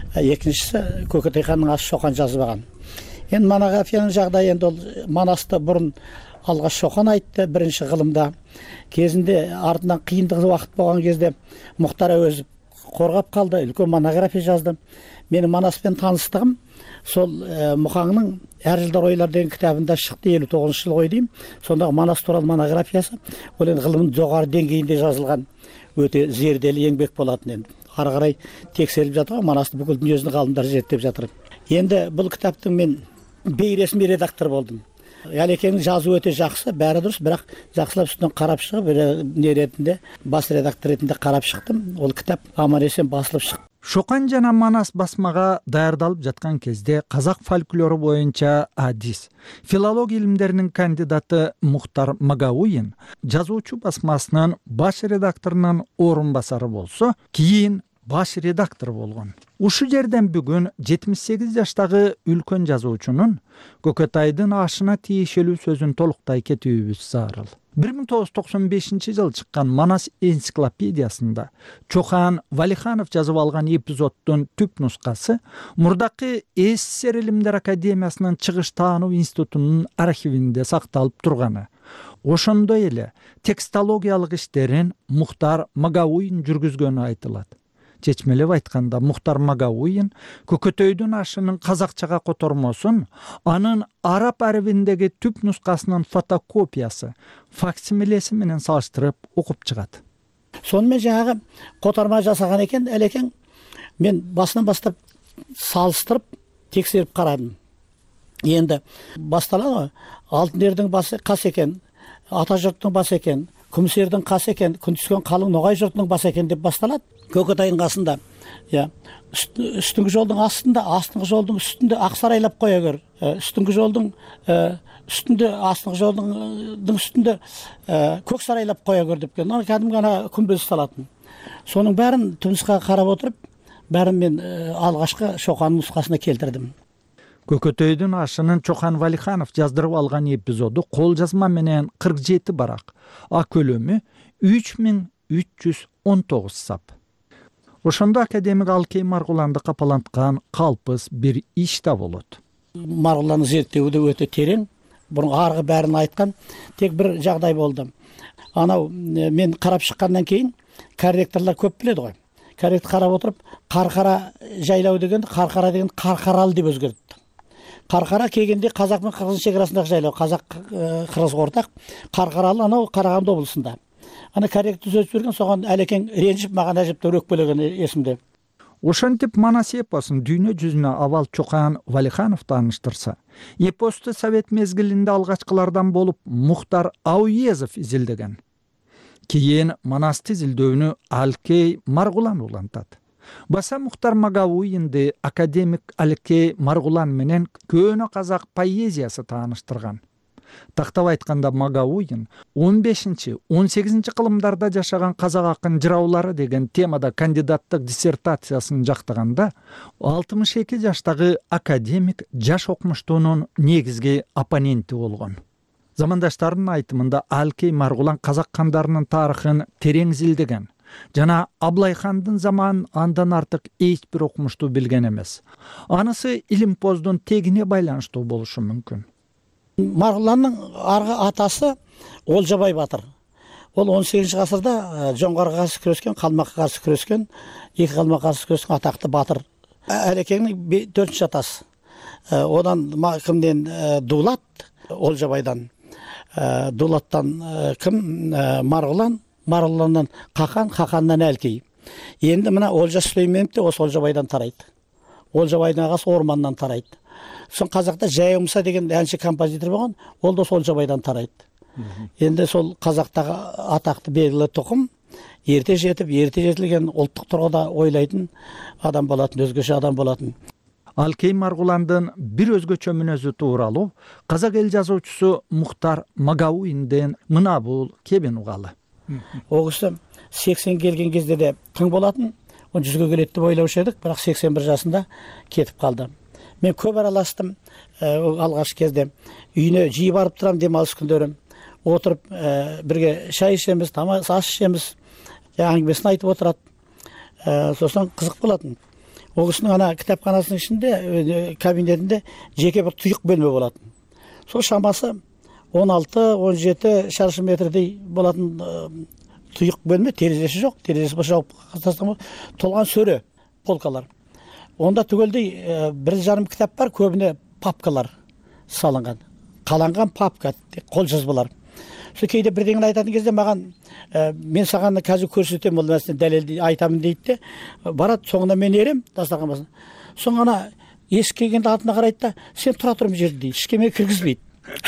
экинчиси Көкөтөй хандын асы Шокан жазбаган. Эми монографиянын жагдайы энди ол Манасты бурун алгач Шокан айтты биринчи кылымда. Кезинде артынан кыйындык убакыт болгон кезде Мухтар Әуезов коргап калды, үлкөн монография жазды. Менин Манас менен тааныстыгым сол Мухаңдын Ар жылдар ойлар деген китабында чыкты, элүү тогузунчу жыл ой дейм. Сондагы Манас тууралуу монографиясы ол эми кылымдын жогору деңгейинде жазылган өтө зерделүү еңбек болот. Эми ары карай текшерип жатат, Манасты бүкүл дүйнөдүн калымдары зерттеп жатыр. Енді бұл кітаптың мен бейресми редактор болдым. Алекеңнің жазуы өте жақсы, бәрі дұрыс, бірақ жақсылап үстінен қарап шығып, не ретінде, бас редактор ретінде қарап шықтым. Ол кітап аман-есен басылып шықты. Шокан жана Манас басмага даярдалып жаткан кезде казак фольклору боюнча адис, филология илимдеринин кандидаты Мухтар Магауин жазуучу басмасынын баш редакторунун орун басары болсо, кийин баш редактор болгон. Ушу жерден бүгүн жетимиш сегиз жаштагы үлкөн жазуучунун Көкөтайдын ашына тиешелүү сөзүн толуктай кетүүбүз зарыл. бир миң тогуз жүз токсон бешинчи жылы чыккан Манас энциклопедиясында Чокан Валиханов жазып алган эпизоддун түп нускасы мурдакы СССР Илимдер академиясынын чыгыш таануу институтунун архивинде сакталып турганы. Ошондой эле текстологиялык иштерин Мухтар Магауин жүргүзгөнү айтылат. Чечмелеп айтканда Мухтар Магауин Көкөтөйдүн ашынын казакчага котормосун анын араб арабиндеги түп нускасынын фотокопиясы, факсимилеси менен салыштырып окуп чыгат. Сонымен жаңағы котарма жасаган экен Алекең. Мен басынан бастап салыштырып, тексерип карадым. Енді басталады, алтын ердің басы кас экен, ата жұрттың басы экен, күміс ердің кас экен, күн түскөн калың ноғай жұртының басы экен деп басталады. Көкөтайдын касында, я, үстүңкү жолдун астында, астыңкы жолдун үстүндө ак сарайлап кое бер, үстүңкү жолдун үстүндө, астыңкы жолдун үстүндө көк сарайлап кое бер деп аны кәдимги ана күмбөз салатын. Сонун бәрін түнүскага карап отуруп, бәрін мен алгачкы Шоканын нускасына келтирдим. Көкөтөйдүн ашынын Чоқан Валиханов жаздырып алган эпизоду кол жазма менен кырк жети барак, а көлөмү үч миң үч жүз он тогуз сап. Ошондо академик Алкей Маргуланды капаланткан калпыс бир иш да болот. Маргуланды зерттөө да өтө терең, буну аргы бәрин айткан, тек бир жагдай болду. Анау мен карап чыккандан кийин корректорлор көп билет ғой. Корректор карап отуруп, Каркара жайлау дегенди Каркара деген Каркарал деп өзгөрттү. Каркара келгенде Казак менен Кыргыз чекарасындагы жайлоо, Казак Кыргызга ортак. Каркарал анау Караганды облусунда. Аны корректор сөз берген, согон алекең ренжип мага ажептеп өкпөлөгөн эсимде. Ошентип Манас эпосун дүйнө жүзүнө абал Чоқан Валиханов тааныштырса, эпосту совет мезгилинде алгачкылардан болуп Мухтар Ауезов изилдеген. Кийин Манасты изилдөөнү Алкей Маргулан улантат. Баса Мухтар Магауинди академик Алкей Маргулан менен көөнө казак поэзиясы тааныштырган. Тактап айтканда Магауин он бешинчи он сегизинчи кылымдарда жашаган казак акын жыраулары деген темада кандидаттык диссертациясын жактаганда алтымыш эки жаштагы академик жаш окумуштуунун негизги оппоненти болгон. Замандаштарынын айтымында Алкей Маргулан казак кандарынын тарыхын терең изилдеген жана Аблайхандын заманын андан артык эч бир окумушту билген эмес. Анысы илимпоздун тегине байланыштуу болушу мүмкүн. Маргуландын аргы атасы Олжабай батыр. Ол он сегизинчи гасырда жоңгарга каршы күрөскөн, калмакка каршы күрөскөн, эки калмакка каршы күрөскөн атактуу батыр. Алекеңдин төртүнчү атасы. Одан кимден Дулат, Олжабайдан. Дулаттан ким? Маргулан, Маргуландан Какан, Какандан Алкей. Енді мына Олжа Сүлейменов те осы Олжабайдан тарайды. Олжабайдың ағасы Орманнан тарайды. Сон қазақта Жайымса деген әнші композитор болған, ол да сол Олжабайдан тарайды. Енді сол қазақтағы атақты белгілі тұқым ерте жетіп, ерте жетілген ұлттық тұрғыда ойлайтын адам болатын, өзгеше адам болатын. Алкей Маргуландын бир өзгөчө мүнөзү тууралуу казак эл жазуучусу Мухтар Магауинден мына бул кебин угалы. Ол киши сексен келген кезде де тың болатын, он жүзгө келет деп ойлаушы едік, бірақ сексен бир жасында кетіп қалды. Мен көп араластым, алғаш кезде үйіне жиі барып тұрам демалыс күндері. Отырып бірге шай ішеміз, тамақ ас ішеміз, әңгімесін айтып отырады. Сосын қызық болатын. Ол кісінің ана кітапханасының ішінде, кабинетінде жеке бір тұйық бөлме болатын. Сол шамасы он алты он жеті шаршы метрдей болатын тұйық бөлме, терезесі жоқ, терезесі жауып тастаған толған сөре полкалар. Онда түгелдей бір жарым кітап бар, көбіне папкалар салынған. Қаланған папка, қолжазбалар. Сол кейде бірдеңін айтатын кезде маған мен саған қазір көрсетемін, ол мәселені дәлелді айтамын дейді. Барады, соңына мен ерем, дастархан басына. Соңына есік келгенде артына қарайды да, сен тұра тұрым жерде дейді, ішкеме кіргізбейді.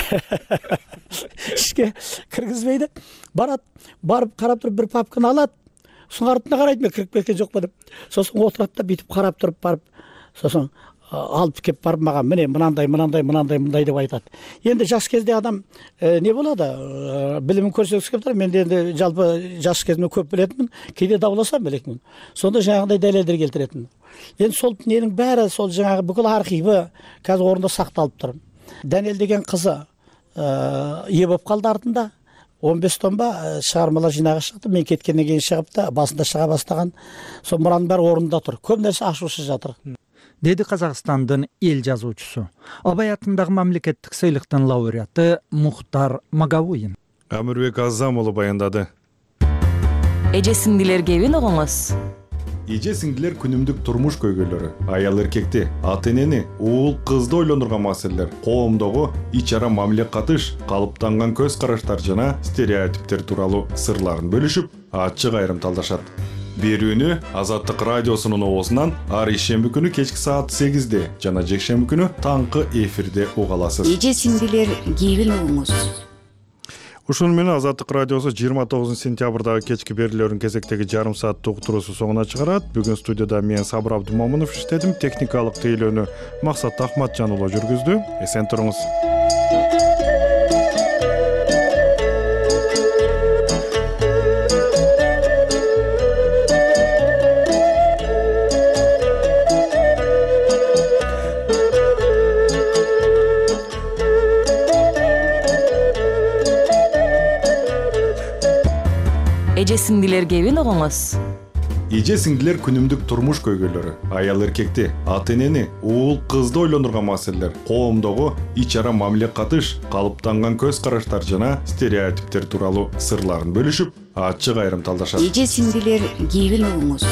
Ішке кіргізбейді. Барады, барып қарап тұрып бір папканы алады. Соң артына қарайды, мен кіріп кеткен жоқ па деп. Сосын отырады да бүйтіп қарап тұрып барып, сосын алып кеп барып маған міне мынандай мынандай мынандай мындай деп айтады. Енді жас кезде адам не болады? Білімін көрсеткісі келіп тұр. Мен енді жалпы жас кезімде көп білетінмін, кейде дауласам білекмін. Сонда жаңағыдай дәлелдер келтіретін. Енді сол ненің бәрі сол жаңағы бүкіл архиві қазір орында сақталып тұр. Дәнел деген қызы ие болып қалды артында. он бес томба шығармалар жинағы шықты. Мен кеткеннен кейін шығып та басында шыға бастаған. Сол мұраның бәрі орнында тұр. Көп нәрсе ашушы жатыр. Деди Казакстандын эл жазуучусу, Абай атындагы мамлекеттик сыйлыктын лауреаты Мухтар Магауин. Амирбек Азамұлы баяндады. Эже сиңдилер кебин угуңуз. Эже сиңдилер күнүмдүк турмуш көйгөйлөрү, аял эркекти, ата энени, уул кызды ойлондурган маселелер, коомдогу ич ара мамиле катыш, калыптанган көз караштар жана стереотиптер тууралуу сырларын бөлүшүп, ачык айрымталдашат. Берүүнү Азаттык радиосунун оозунан ар ишемби күнү кечки саат сегизде жана жекшемби күнү таңкы эфирде уга аласыз. Эже сиңдилер кебин угуңуз. Ушуну менен Азаттык радиосу жыйырма тогузунчу сентябрдагы кечки берүүлөрүнүн кезектеги жарым сааттык уктуруусу соңуна чыгарат. Бүгүн студияда мен Сабыр Абдумомунов иштедим. Техникалык тейлөөнү Максат Ахматжан уулу жүргүздү. Эсен туруңуз. Эже сиңдилер кебин угуңуз. Эже сиңдилер күнүмдүк турмуш көйгөйлөрү, аял эркекти, ата энени, уул кызды ойлондурган маселелер, коомдогу ич ара мамиле катыш, калыптанган көз караштар жана стереотиптер тууралуу сырларын бөлүшүп, ачык айрым талдашат. Эже сиңдилер кебин угуңуз.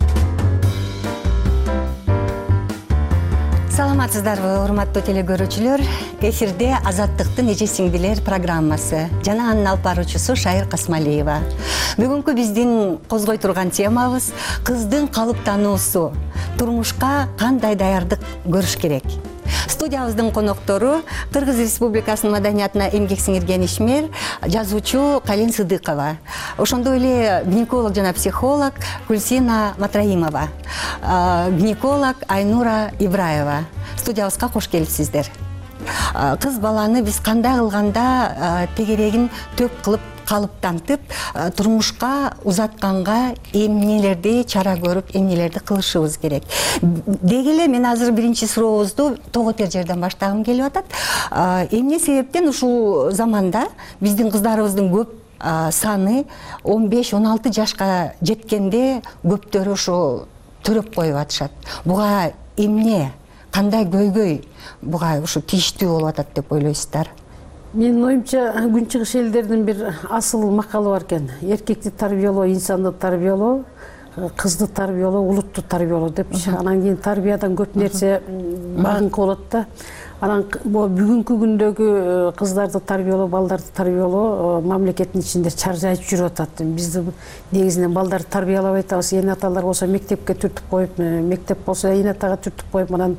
Саламатсыздарбы, урматтуу телекөрүүчүлөр? Эфирде Азаттыктын эже сиңдилер программасы жана анын алып баруучусу Шайыр Касмалиева. Бүгүнкү биздин козгой турган темабыз кыздын калыптануусу. Турмушка кандай даярдык көрүш керек? Студиябыздын коноктору Кыргыз Республикасынын маданиятына эмгек сиңирген ишмер, жазуучу Калин Сыдыкова. Ошондой эле гинеколог жана психолог Гүлсина Матраимова, гинеколог Айнура Ибраева. Студиябызга кош келипсиздер. Кыз баланы биз кандай кылганда тегерегин төп кылып калыптантып, турмушка узатканга эмнелерди чара көрүп, эмнелерди кылышыбыз керек. Деги эле мен азыр биринчи сурообузду тоготер жерден баштагым келип атат. Эмне себептен ушул заманда биздин кыздарыбыздын көп саны он беш он алты жашка жеткенде көптөрү ошо төрөп коюп атышат. Буга эмне, кандай көйгөй буга ушу тийиштүү болуп атат деп ойлойсуздар? Менин оюмча, күнчыгыш элдердин бир асыл макалы бар экен. Эркекти тарбиялоо, инсанды тарбиялоо, кызды тарбиялоо, улутты тарбиялоо деп. Анан кийин тарбиядан көп нерсе багынкы болот да. Анан бүгүнкү күндөгү кыздарды тарбиялоо, балдарды тарбиялоо мамлекеттин ичинде чаржайып жүрүп атат. Бизди негизинен балдарды тарбиялабай атабыз. Эне аталар болсо мектепке түртүп коюп, мектеп болсо эне атага түртүп коюп, анан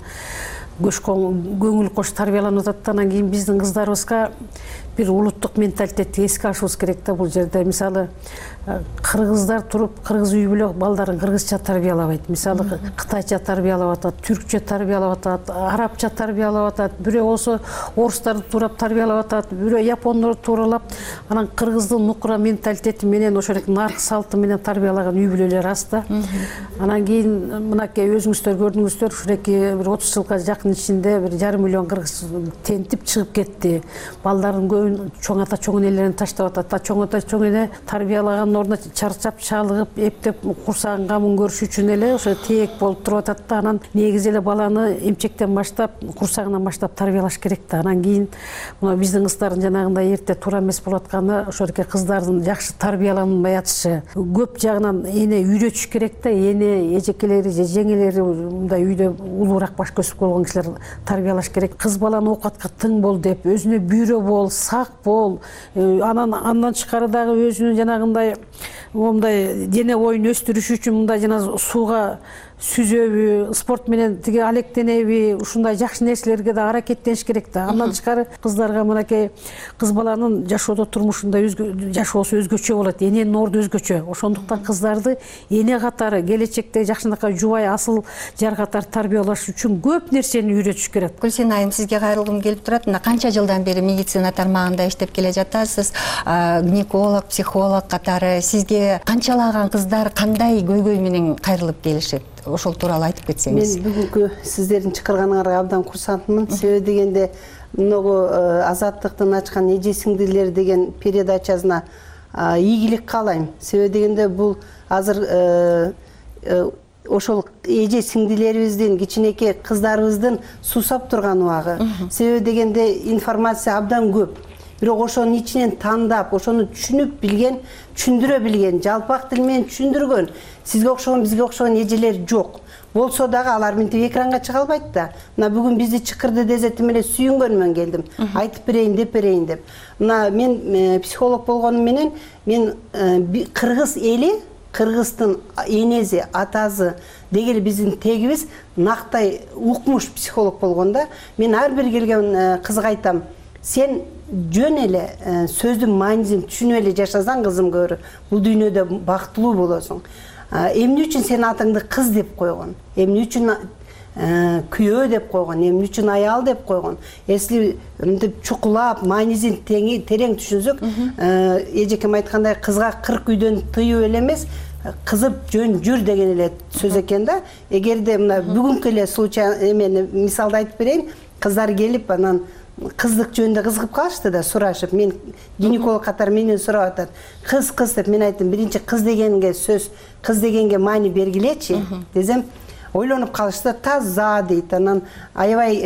көңүл кош тарбияланып атат. Анан кийин биздин кыздарыбызга бир улуттук менталитетти эске алышыбыз керек да. Бул жерде мисалы кыргыздар туруп, кыргыз үй бүлө балдарын кыргызча тарбиялабайт. Мисалы кытайча тарбиялап атат, түркчө тарбиялап атат, арабча тарбиялап атат, бирөө болсо орустарды туурап тарбиялап атат, бирөө япондорду тууралап. Анан кыргыздын нукура менталитети менен ошол нарк салты менен тарбиялаган үй бүлөлөр аз да. Анан кийин мынакей өзүңүздөр көрдүңүздөр, ушуреки бир отуз жылга жакын ичинде бир жарым миллион кыргыз тентип чыгып кетти. Балдарын көбүн чоң ата чоң энелерин таштап атат. Чоң ата чоң эне тарбиялаган ордуна чарчап, чалыгып, эптеп курсагын камын көрүш үчүн эле ошо теек болуп туруп атат да. Анан негизи эле баланы эмчектен баштап, курсагынан баштап тарбиялаш керек да. Анан кийин мына биздин кыздардын жанагындай эрте туура эмес болуп атканы ошолке кыздардын жакшы тарбияланбай атышы. Көп жагынан эне үйрөтүш керек да. Эне эжекелери же жеңелери мындай үйдө улуураак баш көзүп болгон кишилер тарбиялаш керек. Кыз баланы оокатка тың бол деп, өзүнө бүйрө бол, сак бол. Анан андан тышкары дагы өзүнүн жанагындай мындай дене боюн өстүрүш үчүн мындай жана сууга сүзөбү, спорт менен тиги алектенеби, ушундай жакшы нерселерге да аракеттениш керек да. Андан тышкары кыздарга мынакей кыз баланын жашоодо турмушунда жашоосу өзгөчө болот, эненин орду өзгөчө. Ошондуктан кыздарды эне катары келечекте жакшынакай жубай асыл жар катары тарбиялаш үчүн көп нерсени үйрөтүш керек. Гүлсина айым, сизге кайрылгым келип турат. Мына канча жылдан бери медицина тармагында иштеп келе жатасыз, гинеколог, психолог катары. Сизге канчалаган кыздар кандай көйгөй менен кайрылып келишет? Ошол тууралуу айтып кетсеңиз. Мен бүгүнкү сиздердин чакырганыңарга абдан курсантмын. Себеби дегенде многу Азаттыктын ачкан эже сиңдилер деген передачасына ийгилик каалайм. Себеби дегенде бул азыр ошол эже сиңдилерибиздин, кичинекей кыздарыбыздын суусап турган убагы. Себеби дегенде информация абдан көп. Бирок ошонун ичинен тандап, ошону түшүнүп билген, түшүндүрө билген, жалпак тил менен түшүндүргөн, сизге окшогон, бизге окшогон эжелер жок. Болсо дагы алар мынтип экранга чыга албайт да. Мына бүгүн бизди чыкырды дезетим эле сүйүнгөнмөн келдим. Айтып берейин деп берейин деп. Мына мен психолог болгонум менен мен кыргыз эли, кыргыздын энеси, атасы дегеле биздин тегибиз нактай укмуш психолог болгондо, мен ар бир келген кызга айтам: сен жөн эле сөздүн маанисин түшүнүп эле жашасаң, кызым көрү, бул дүйнөдө бактылуу болосуң. Эмне үчүн сен атыңды кыз деп койгон? Эмне үчүн күйөө деп койгон? Эмне үчүн аял деп койгон? Если мынтип чукулап, маанисин терең түшүнсөк, эжекем айткандай, кызга кырк үйдөн тыюу эле эмес, кызып жөн жүр деген эле сөз экен да. Эгерде мына бүгүнкү эле случай эмени мисалды айтып берейин, кыздар келип анан кыздык жөнүндө кызыгып калышты да, сурашып, мен гинеколог катары менен сурап атат. Кыз, кыз деп мен айттым, биринчи кыз дегенге сөз, кыз дегенге маани бергилечи десем, ойлонуп калышты, таза дейт. Анан аябай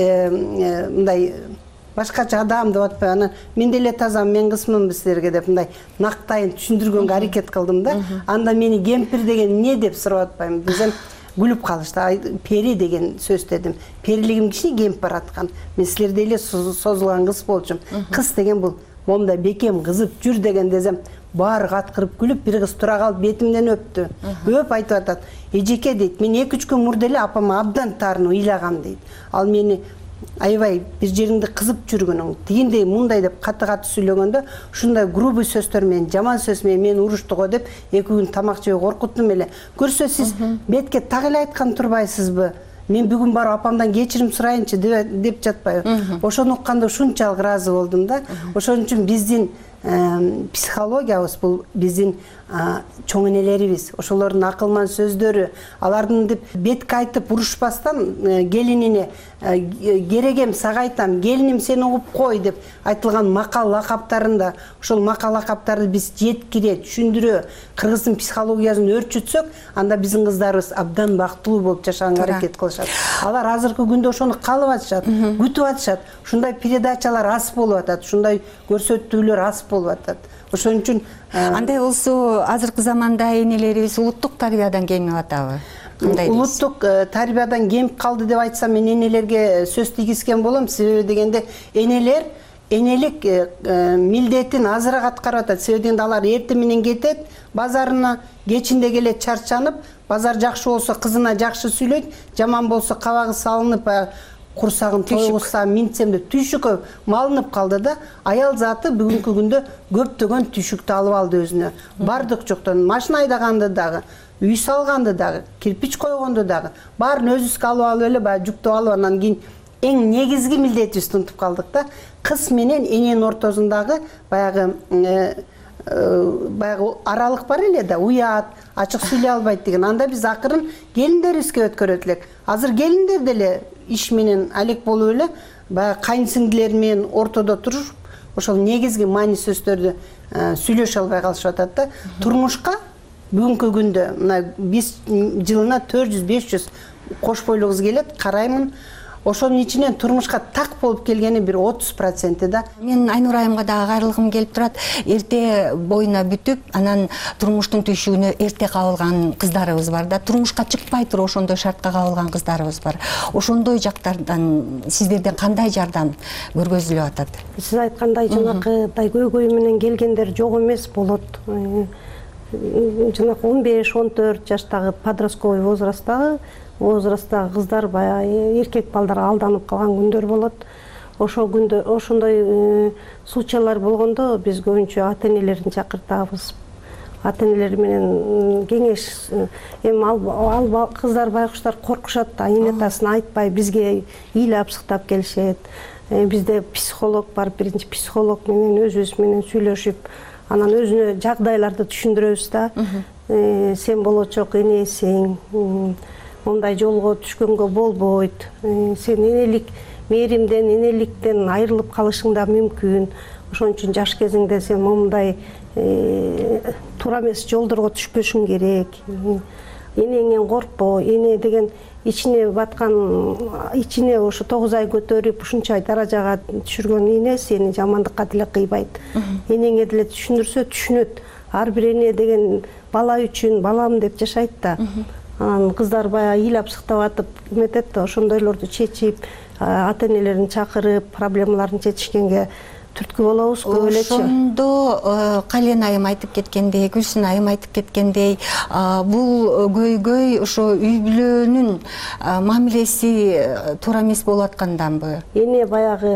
мындай башкача адам деп атпай, анан мен деле таза, мен кызмын силерге деп мындай нактайын түшүндүргөнгө аракет кылдым да. Анда мени кемпир деген эмне деп сурап атпайм десем, күлүп калышты. Пери деген сөз дедим. Перилигим кичине кемип бараткан. Мен силерде эле созулган кыз болчумун. Кыз деген бул момундай бекем кызып жүр деген десем, баары каткырып күлүп, бир кыз тура калып бетимден өптү. Өп айтып атат. Эжеке дейт, мен эки үч күн мурда эле апама абдан таарынып ыйлагам дейт. Ал мени аябай бир жериңди кызып жүргөнүң, тигиндей мындай деп каты-каты сүйлөгөндө, ушундай грубый сөздөр менен, жаман сөз менен мени урушту го деп эки күн тамак жебей коркуттум эле. Көрсө сиз бетке так эле айткан турбайсызбы? Мен бүгүн барып апамдан кечирим сурайынчы деп жатпайбы? Ошону укканда ушунчалык ыраазы болдум да. Ошон үчүн биздин психологиябыз бул биздин чоң энелерибиз, ошолордун акылман сөздөрү, алардын деп бетке айтып урушпастан келинине керегем сага айтам, келиним сен угуп кой деп айтылган макал лакаптарында, ошол макал лакаптарды биз жеткире, түшүндүрө, кыргыздын психологиясын өрчүтсөк, анда биздин кыздарыбыз абдан бактылуу болуп жашаганга аракет кылышат. Алар азыркы күндө ошону каалап атышат, күтүп атышат. Ушундай передачалар аз болуп атат, ушундай көрсөтүүлөр аз болуп атат. Ошон үчүн андай болсо азыркы заманда энелерибиз улуттук тарбиядан кемип атабы? Улуттук тарбиядан кемип калды деп айтсам, мен энелерге сөз тийгизген болом. Себеби дегенде энелер энелик милдетин азыраак аткарып атат. Себеби дегенде алар эртең менен кетет базарына, кечинде келет чарчанып, базар жакшы болсо кызына жакшы сүйлөйт, жаман болсо кабагы салынып, курсагын тойгузса минтсем деп түйшүккө малынып калды да. Аял заты бүгүнкү күндө көптөгөн түйшүктү алып алды өзүнө. Бардык жоктон машина айдаганды дагы, үй салганды дагы, кирпич койгонду дагы, баарын өзүбүзгө алып алып эле баягы жүктү алып, анан кийин эң негизги милдетибизди унутуп калдык да. Кыз менен эненин ортосундагы баягы баягы аралык бар эле да, уят, ачык сүйлөй албайт деген. Анда биз акырын келиндерибизге өткөрөт элек. Азыр келиндер деле иш менен алек болуп эле, баягы кайынсиңдилер менен ортодо туруп, ошол негизги маани сөздөрдү сүйлөшө албай калышып атат да. Турмушка бүгүнкү күндө мына биз жылына төрт жүз беш жүз кош бойлуу кыз келет, караймын. Ошонун ичинен турмушка так болуп келгени бир отуз проценти да. Мен Айнур айымга дагы кайрылгым келип турат. Эрте боюна бүтүп, анан турмуштун түйшүгүнө эрте кабылган кыздарыбыз бар да. Турмушка чыкпай туруп ошондой шартка кабылган кыздарыбыз бар. Ошондой жактардан сиздерден кандай жардам көргөзүлүп атат? Сиз айткандай жанакыдай көйгөй менен келгендер жок эмес болот. Жанакы он беш он төрт жаштагы подростковый возрасттагы возрасттагы кыздар баягы эркек балдарга алданып калган күндөр болот. Ошол күндө ошондой случайлар болгондо биз көбүнчө ата энелерин чакыртабыз. Ата энелер менен кеңеш, эми ал кыздар байкуштар коркушат да, эне атасын айтпай бизге ыйлап сыктап келишет. Бизде психолог бар, биринчи психолог менен өзүбүз менен сүйлөшүп, анан өзүнө жагдайларды түшүндүрөбүз да. Сен болочок энесиң, мындай жолго түшкөнгө болбойт. Сен энелик мээримден, энеликтен айрылып калышың да мүмкүн. Ошон үчүн жаш кезиңде сен мындай туура эмес жолдорго түшпөшүң керек. Энеңден коркпо. Эне деген ичине баткан, ичине ошо тогуз ай көтөрүп ушунчай даражага түшүргөн эне сени жамандыкка деле кыйбайт. Энеңе деле түшүндүрсө түшүнөт. Ар бир эне деген бала үчүн балам деп жашайт да. Анан кыздар баягы ыйлап сыктап атып эметет да, ошондойлорду чечип, ата энелерин чакырып, проблемаларын чечишкенге түрткү болобуз көп элечи. Ошондо Кален айым айтып кеткендей, Гүлсүн айым айтып кеткендей, бул көйгөй ошо үй бүлөнүн мамилеси туура эмес болуп атканданбы? Эне баягы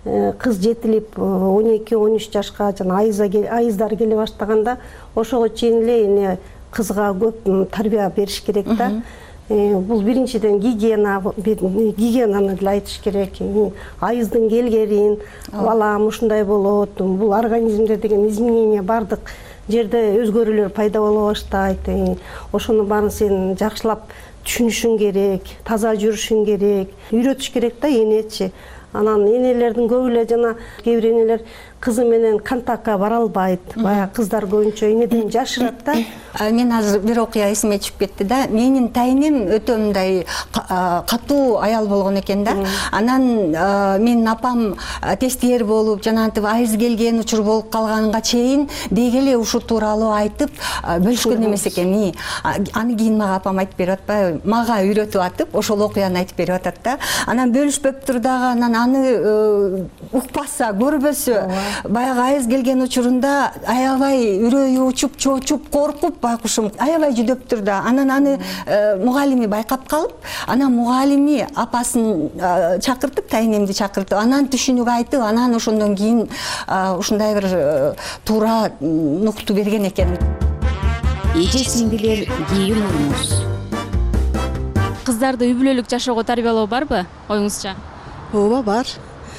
кыз жетилип он эки он үч жашка жана айыздары келе баштаганда ошого чейин эле эне кызга көп тарбия бериш керек да. Бул биринчиден гигиена, гигиенаны деле айтыш керек. Айыздын келгерин, балам ушундай болот, бул организмде деген изменение бардык жерде өзгөрүүлөр пайда боло баштайт. Ошону баарын сен жакшылап түшүнүшүң керек, таза жүрүшүң керек, үйрөтүш керек да энечи. Анан энелердин көбү эле жана кээ бир энелер кызы менен контактка бара албайт. Баягы кыздар көбүнчө энеден жашырат да. Мен азыр бир окуя эсиме түшүп кетти да. Менин тайнем өтө мындай катуу аял болгон экен да. Анан менин апам тестиер болуп, жанагынтип айыз келген учур болуп калганга чейин деги эле ушу тууралуу айтып бөлүшкөн эмес экен. Аны кийин мага апам айтып берип атпайбы? Мага үйрөтүп атып, ошол окуяны айтып берип атат да. Анан бөлүшпөптүр дагы, анан аны укпаса, көрбөсө, баягы айыз келген учурунда аябай үрөйү учуп, чочуп, коркуп байкушум аябай жүдөптүр да. Анан аны мугалими байкап калып, анан мугалими апасын чакыртып, тайнемди чакыртып, анан түшүнүк айтып, анан ошондон кийин ушундай бир туура нукту берген экен. Эже сиңдилер кийин уруңуз. Кыздарды үй бүлөлүк жашоого тарбиялоо барбы оюңузча? Ооба, бар.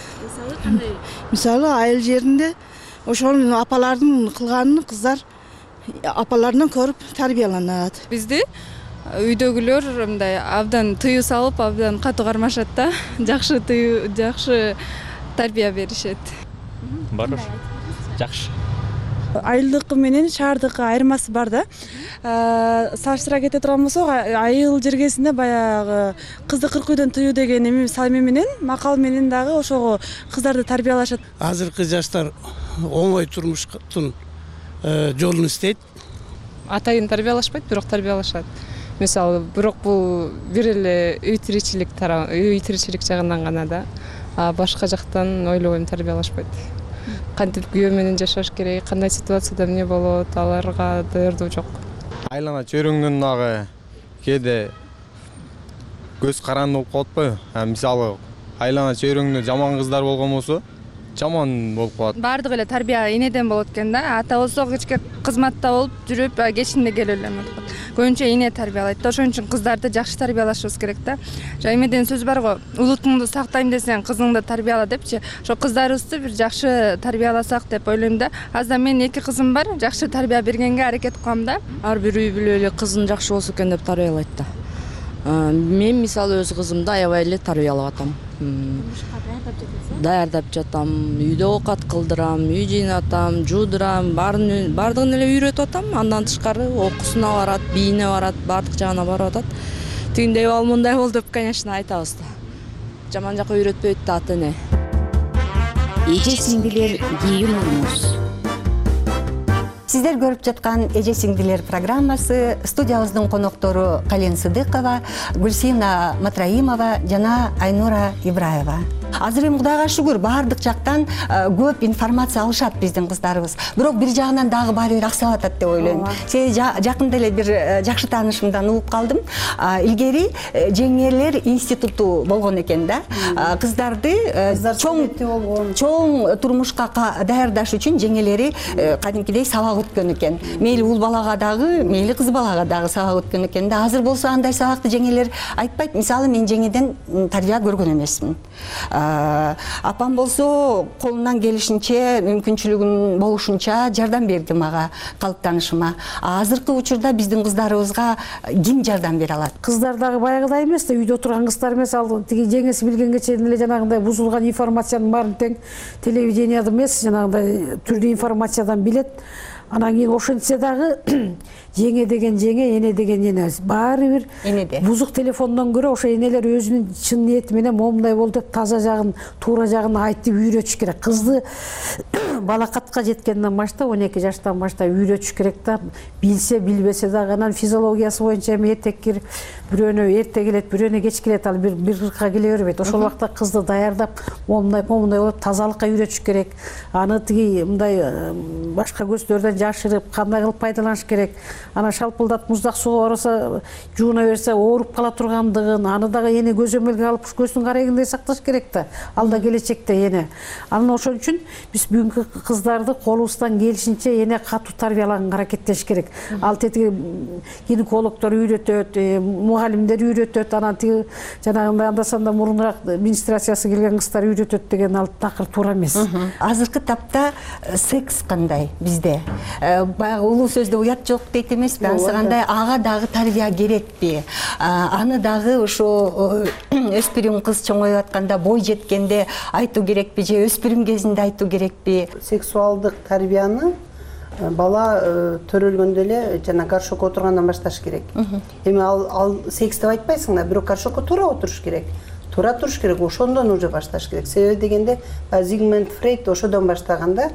Мисалы айыл жеринде ошол апалардын кылганын кыздар апаларынан көрүп тарбияланат. Бизди үйдөгүлөр мындай абдан тыюу салып, абдан катуу кармашат да. Жакшы тыюу, жакшы тарбия беришет. Бар ушу. Жакшы. Айылдыкы менен шаардыкы айырмасы бар да. Салыштыра кете турган болсок, айыл жергесинде баягы кызды кырк үйдөн тыюу деген эми салми менен, макал менен дагы ошого кыздарды тарбиялашат. Азыркы жаштар оңой турмуштун жолун издейт. Атайын тарбиялашпайт, бирок тарбиялашат. Мисалы, бирок бул бир эле үй тиричилик тарабы, үй тиричилик жагынан гана да. А башка жактан ойлобойм тарбиялашпайт. Кантип күйөө менен жашаш керек, кандай ситуацияда эмне болот, аларга даярдоо жок. Айлана чөйрөңдүн дагы кээде көз каранды болуп калат атпайбы? Мисалы, айлана чөйрөңдө жаман кыздар болгон болсо, жаман болуп калат. Бардык эле тарбия энеден болот экен да. Ата болсо кичке кызматта болуп жүрүп, кечинде келип эле эмет. Көбүнчө эне тарбиялайт да. Ошон үчүн кыздарды жакшы тарбиялашыбыз керек да. Жа эмеден сөз бар го, улутуңду сактайм десең, кызыңды тарбияла депчи. Ошо кыздарыбызды бир жакшы тарбияласак деп ойлойм да. Азыр менин эки кызым бар, жакшы тарбия бергенге аракет кылам да. Ар бир үй бүлөлү кызын жакшы болсо экен деп тарбиялайт да. Мен мисалы өз кызымды аябай эле тарбиялап атам. Даярдап жатам, үйдө оокат кылдырам, үй жыйнатам, жуудурам, бардыгын эле үйрөтүп атам. Андан тышкары окуусуна барат, бийине барат, бардык жагына барып атат. Тигиндей бол, мындай бол деп, конечно, айтабыз да. Жаман жака үйрөтпөйт да ата эне. Эже сиңдилер кийин уруңуз. Сиздер көрүп жаткан Эже сиңдилер программасы студиябыздын коноктору Кален Сыдыкова, Гүлсина Матраимова жана Айнура Ибраева. Азыр эми Кудайга шүгүр баардык жактан көп информация алышат биздин кыздарыбыз. Бирок бир жагынан дагы баары бир аксап атат деп ойлойм. Себеби жакында эле бир жакшы таанышымдан угуп калдым. Илгери жеңелер институту болгон экен да. Кыздарды чоң чоң турмушка даярдаш үчүн жеңелери кадимкидей сабак өткөн экен. Мейли ул балага дагы, мейли кыз балага дагы сабак өткөн экен да. Азыр болсо андай сабакты жеңелер айтпайт. Мисалы, мен жеңеден тарбия көргөн эмесмин. Апам болсо колунан келишинче, мүмкүнчүлүгүн болушунча жардам берди мага, калыптанышыма. Азыркы учурда биздин кыздарыбызга ким жардам бере алат? Кыздар дагы баягыдай эмес да, үйдө отурган кыздар эмес, ал тиги жеңеси билгенге чейин эле жанагындай бузулган информациянын баарын тең телевиденияда эмес, жанагындай түрдүү информациядан билет. Анан кийин ошентсе дагы жеңе деген жеңе, эне деген эне. Баары бир энеде. Бузук телефондон көрө ошо энелер өзүнүн чын ниети менен момундай болду деп таза жагын, туура жагын айтып үйрөтүш керек. Кызды балакатка жеткенден баштап, он эки жаштан баштап үйрөтүш керек да. Билсе, билбесе дагы анан физиологиясы боюнча эми эртек кир, бирөөнө эрте келет, бирөөнө кеч келет, ал бир бир кыркка келе бербейт. Ошол убакта кызды даярдап, момундай момундай болуп тазалыкка үйрөтүш керек. Аны тиги мындай башка көздөрдөн жашырып кандай кылып пайдаланыш керек, ана шалпылдатып муздак сууга барса жууна берсе ооруп кала тургандыгын, аны дагы эне көзөмөлгө алып көздүн карайгындай сакташ керек да, ал да келечекте эне. Анан ошон үчүн биз бүгүнкү кыздарды колубуздан келишинче эне катуу тарбиялаганга аракеттеш керек. Ал тетиги гинекологдор үйрөтөт, мугалимдер үйрөтөт, анан тиги жанагындай анда-санда мурунураак менструациясы келген кыздар үйрөтөт деген ал такыр туура эмес. Азыркы тапта секс кандай бизде? Баягы улуу сөздө уят жок дейт эмеспи? Ансыгандай ага дагы тарбия керекпи? Аны дагы ошо өспүрүм кыз чоңоюп атканда, бой жеткенде айтуу керекпи же өспүрүм кезинде айтуу керекпи? Сексуалдык тарбияны бала төрөлгөндө эле жана горшокко отургандан башташ керек. Эми ал, ал секс деп айтпайсың да, бирок горшокко туура отуруш керек. Туура туруш керек, ошондон уже башташ керек. Себеби дегенде Зигмунд Фрейд ошодон баштаганда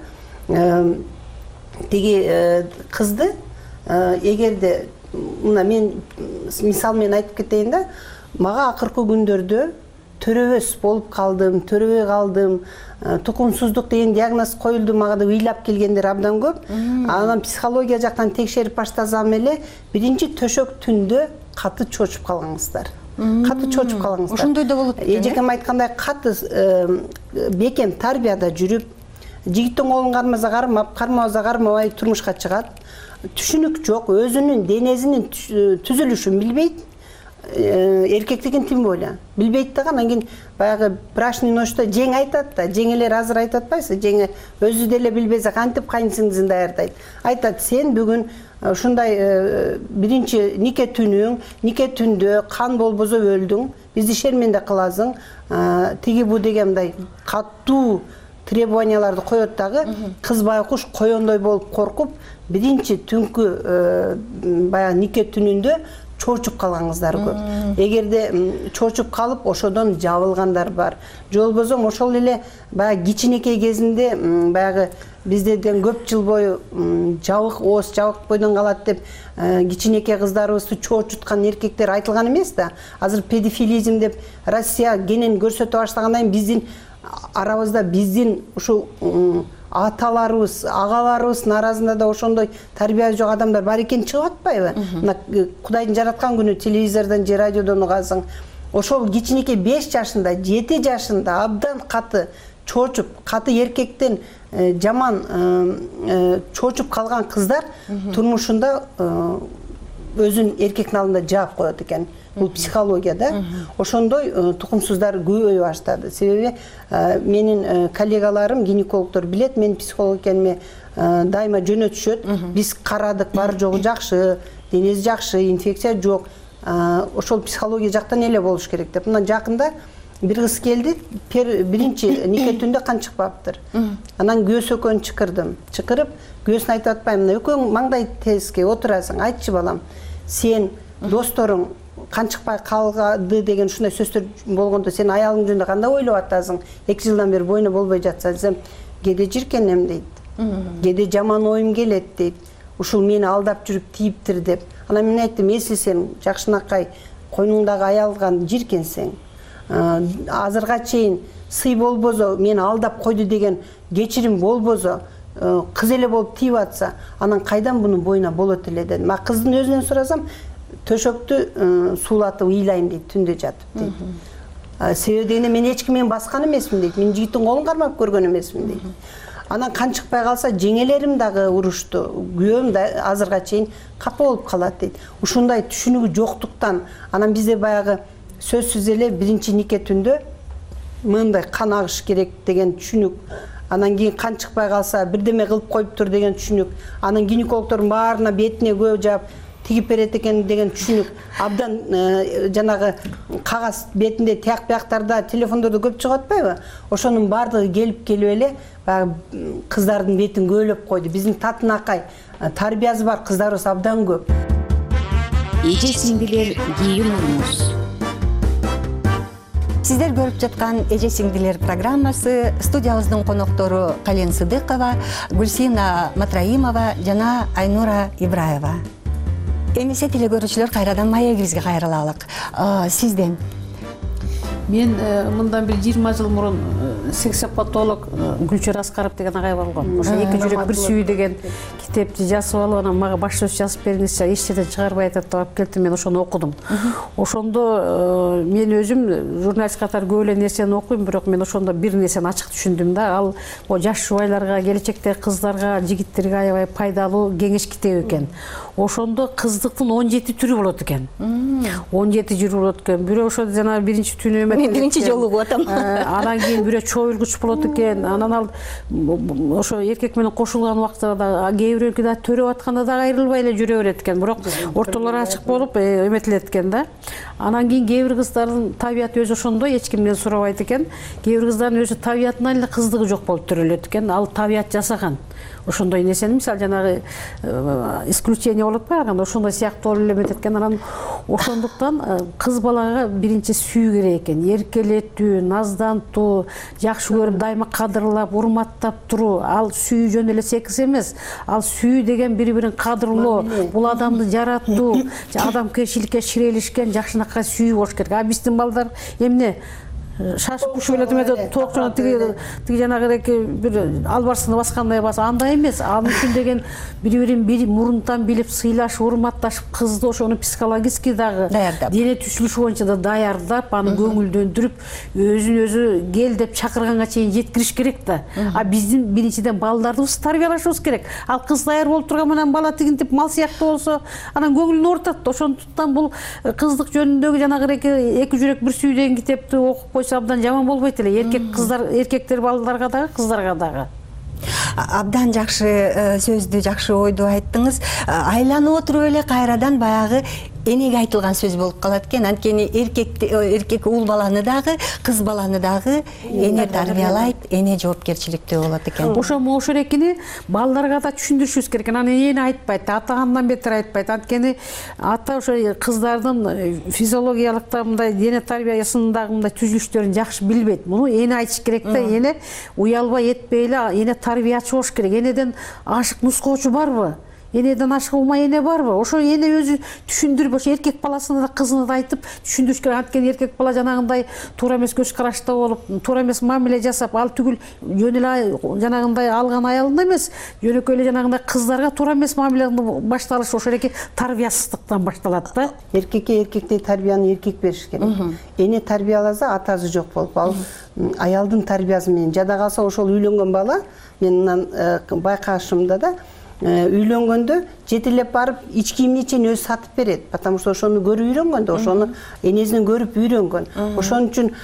тиги кызды эгерде мына мен мисал менен айтып кетейин да, мага акыркы күндөрдө төрөбөс болуп калдым, төрөбөй калдым, тукумсуздук деген диагноз коюлду мага деп ыйлап келгендер абдан көп. Анан психология жактан текшерип баштасам эле биринчи төшөк түндө каты чочуп калган кыздар. Каты чочуп калган кыздар. Ошондой да болот экен. Эжекем айткандай каты бекем тарбияда жүрүп, жигиттин колун кармаса кармап, кармабаса кармабай турмушка чыгат. Түшүнүк жок, өзүнүн денесинин түзүлүшүн билбейт. Эркектигин тим боло билбейт да, анан кийин баягы брачный ночто жең айтат да, жеңелер азыр айтып атпайсызбы, жеңе өзү деле билбесе кантип кайнсиңдисин даярдайт. Айтат, сен бүгүн ушундай биринчи нике түнүң, нике түндө кан болбосо өлдүң, бизди шерменде кыласың, тиги бу дегендай катуу требованияларды коет дагы, кыз байкуш коёндой болуп коркуп, биринчи түнкү баягы нике түнүндө чочуп калган кыздар көп. Эгерде чочуп калып, ошодон жабылгандар бар. Же болбосо ошол эле баягы кичинекей кезинде баягы бизден көп жыл бою жабык ооз, жабык бойдон калат деп кичинекей кыздарыбызды чочуткан эркектер айтылган эмес да. Азыр педофилизм деп Россия кенен көрсөтө баштагандан кийин биздин арабызда биздин ушул аталарыбыз, агаларыбыздын арасында да ошондой тарбия жок адамдар бар экен чыгып атпайбы? Мына Кудайдын жараткан күнү телевизордон же радиодон угасың. Ошол кичинекей беш жашында, жети жашында абдан каты чочуп, каты эркектен жаман чочуп калган кыздар турмушунда өзүн эркектин алдында жаап коет экен. Бул психология да. Ошондой тукумсуздар көбөйө баштады. Себеби менин коллегаларым, гинекологдор билет, мен психолог экениме дайыма жөнөтүшөт. Биз карадык, бар жогу жакшы, денеси жакшы, инфекция жок. Ошол психология жактан эле болуш керек деп. Мына жакында бир кыз келди, биринчи нике түндө кан чыкпаптыр. Анан көз өкөн чыкырдым. Чыкырып, көзүн айтып атпайм, мына өкөң маңдай теске отурасың, айтчы балам, сен досторуң кан чыкпай калды деген ушундай сөздөр болгондо сен аялың жөнүндө кандай ойлоп атасың? эки жылдан бери бойна болбой жатса десем, кээде жиркенем дейт. Кээде жаман оюм келет дейт. Ушул мени алдап жүрүп тийиптир деп. Анан мен айттым, эсли сен жакшынакай койнуңдагы аялган жиркенсең, азырга чейин сый болбосо, мени алдап койду деген кечирим болбосо, кыз эле болуп тийип атса, анан кайдан мунун бойуна болот эле дедим. А кыздын өзүнөн сурасам, төшөктү суулатып ыйлайм дейт, түндө жатып дейт. Себеби дегенде мен эч кимден баскан эмесмин дейт, мен жигиттин колун кармап көргөн эмесмин дейт. Анан кан чыкпай калса, жеңелерим дагы урушту, күйөөм да азырга чейин капа болуп калат дейт. Ушундай түшүнүгү жоктуктан, анан бизде баягы сөзсүз эле биринчи нике түндө мындай кан агыш керек деген түшүнүк. Анан кийин кан чыкпай калса, бирдеме кылып коюптур деген түшүнүк. Анан гинекологдордун баарына бетине көө жаап тигип берет экен деген түшүнүк. Абдан жанагы кагаз бетинде тияк бияктарда, телефондордо көп чыгып атпайбы? Ошонун баардыгы келип келип эле баягы кыздардын бетин көөлөп койду. Биздин татынакай тарбиясы бар кыздарыбыз абдан көп. Эже сиңдилер кийим урмуз. Сиздер көрүп жаткан Эже сиңдилер программасы студиябыздын коноктору Кален Сыдыкова, Гүлсина Матраимова жана Айнура Ибраева. Эмесе телекөрүүчүлөр, кайрадан маегибизге кайрылалык. Сизден? Мен мындан бир жыйырма жыл мурун сексопатолог Гүлчөр Аскаров деген агай болгон. Ошо эки жүрөк бир сүйүү деген китепти жазып алып анан мага баштоочу жазып бериңизчи, эч жерден чыгарбай атат деп алып келди. Мен ошону окудум. Ошондо мен өзүм журналист катары көп эле нерсени окуйм, бирок мен ошондо бир нерсени ачык түшүндүм да. Ал о жаш жубайларга, келечектеги кыздарга, жигиттерге аябай пайдалуу кеңеш китеби экен. Ошондо кыздыктын он жети түрү болот экен. он жети түрү болот экен. Бирөө ошо жана биринчи түнү эметкен. Мен биринчи жолу угуп атам. Анан кийин бирөө чоюлгуч болот экен. Анан ал ошо эркек менен кошулган убакта да кээ бирөөкү да төрөп атканда да айрылбай эле жүрө берет экен. Бирок ортолору ачык болуп эметилет экен да. Анан кийин кээ бир кыздардын табияты өзү ошондой, эч кимден сурабайт экен. Кээ бир кыздардын өзү табиятынан эле кыздыгы жок болуп төрөлөт экен. Ал табият жасаган. Ошондой нерсени мисалы жанагы исключение болот барганда ошондой сыяктуу болуп эле эметет экен. Анан ошондуктан кыз балага биринчи сүйүү керек экен. Эркелетүү, наздантуу, жакшы көрүп дайыма кадырлап, урматтап туруу. Ал сүйүү жөн эле секс эмес. Ал сүйүү деген бири-бирин кадырлоо, бул адамды жараттуу, адамгерчиликке ширелишкен, жакшынакай сүйүү болуш керек. А биздин балдар эмне шашып кушуп эле эметет, тоокчона тиги тиги жанагыреки бир албарсыны баскандай баса, андай эмес. Ал үчүн деген бири-бирин бири мурунтан билип, сыйлашып, урматташып, кызды ошону психологически дагы дене түзүлүшү боюнча да даярдап, аны көңүлдөндүрүп, өзүн өзү кел деп чакырганга чейин жеткириш керек да. А биздин биринчиден балдарыбызды тарбиялашыбыз керек. Ал кыз даяр болуп турган менен бала тигинтип мал сыяктуу болсо, анан көңүлүн оорутат. Ошондуктан бул кыздык жөнүндөгү жанагыреки эки жүрөк бир сүй деген китепти окуп койсо абдан жаман болбойт эле. Эркек кыздар, эркектер балдарга дагы, кыздарга дагы. Абдан жакшы сөздү, жакшы ойду айттыңыз. Айланып отуруп эле кайрадан баягы энеге айтылган сөз болуп калат экен. Анткени эркек эркек уул баланы дагы, кыз баланы дагы эне тарбиялайт, эне жоопкерчиликтүү болот экен. Ошо мошерекини балдарга да түшүндүрүшүбүз керек. Анан эне айтпайт, ата андан бетер айтпайт. Анткени ата ошо кыздардын физиологиялык да мындай дене тарбиясындагы мындай түзүлүштөрүн жакшы билбейт. Муну эне айтыш керек да. Эне уялбай этпей эле, эне тарбиячы болуш керек. Энеден ашык нускоочу барбы? Энеден ашык умай эне барбы? Ошо эне өзү түшүндүрүп, ошо эркек баласына да кызына да айтып түшүндүрүш керек. Анткени эркек бала жанагындай туура эмес көз карашта болуп, туура эмес мамиле жасап, ал түгүл жөн эле жанагындай алган аялына эмес, жөнөкөй эле жанагындай кыздарга туура эмес мамиле башталышы ошо эреки тарбиясыздыктан башталат да. Эркекке эркектей тарбияны эркек бериш керек. Эне тарбияласа атасы жок болуп, ал аялдын тарбиясы менен жада калса ошол үйлөнгөн бала, мен байкашымда да үйлөнгөндө жетелеп барып ич кийимини чейин өзү сатып берет, потому что ошону көрүп үйрөнгөн да, ошону энесинен көрүп үйрөнгөн. Ошон үчүн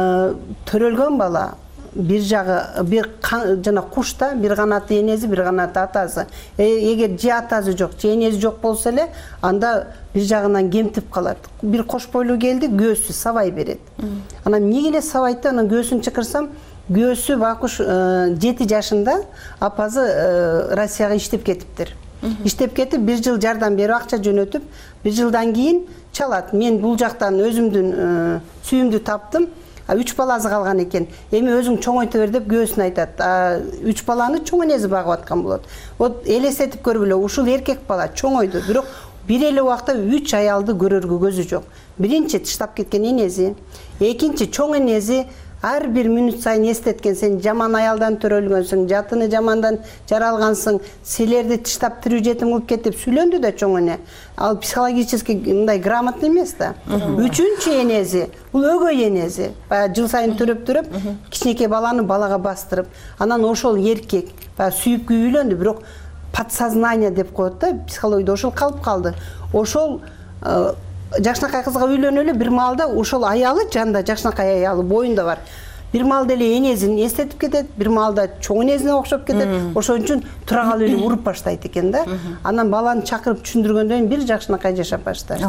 төрөлгөн бала бир жагы бир жана куш да, бир канаты энеси, бир канаты атасы. Эгер же атасы жок, же энеси жок болсо эле, анда бир жагынан кемтип калат. Бир кош бойлуу келди, көөсү сабай берет. Анан эмнеге эле сабайт да, анан көөсүн чыкырсам, көөсү бакуш жети жашында апасы Россияга иштеп кетиптир. Иштеп кетип, бир жыл жардам берип, акча жөнөтүп, бир жылдан кийин чалат. Мен бул жактан өзүмдүн сүйүмдү таптым. Үч баласы калган экен. Эми өзүң чоңойто бер деп көөсүн айтат. Үч баланы чоң энеси багып аткан болот. Вот элестетип көргүлө, ушул эркек бала чоңойду, бирок бир эле убакта үч аялды көрөргө көзү жок. Биринчи тыштап кеткен энеси, экинчи чоң энеси ар бир мүнөт сайын эстеткен, сен жаман аялдан төрөлгөнсүң, жатыны жамандан жаралгансың, силерди тыштап тирүү жетим кылып кетип сүйлөндү да чоң эне. Ал психологически мындай грамотный эмес да. Үчүнчү энеси, бул өгөй энеси. Баягы жыл сайын төрөп-төрөп, кичинекей баланы балага бастырып, анан ошол эркек баягы сүйүп үйлөндү, бирок подсознание деп коет да, психологияда ошол калып калды. Ошол жакшынакай кызга үйлөнүп эле бир маалда ошол аялы жанда, жакшынакай аялы боюнда бар. Бир маалда эле энесин эстетип кетет, бир маалда чоң энесине окшоп кетет. Ошон үчүн тура калып эле уруп баштайт экен да. Анан баланы чакырып түшүндүргөндөн кийин бир жакшынакай жашап баштайт.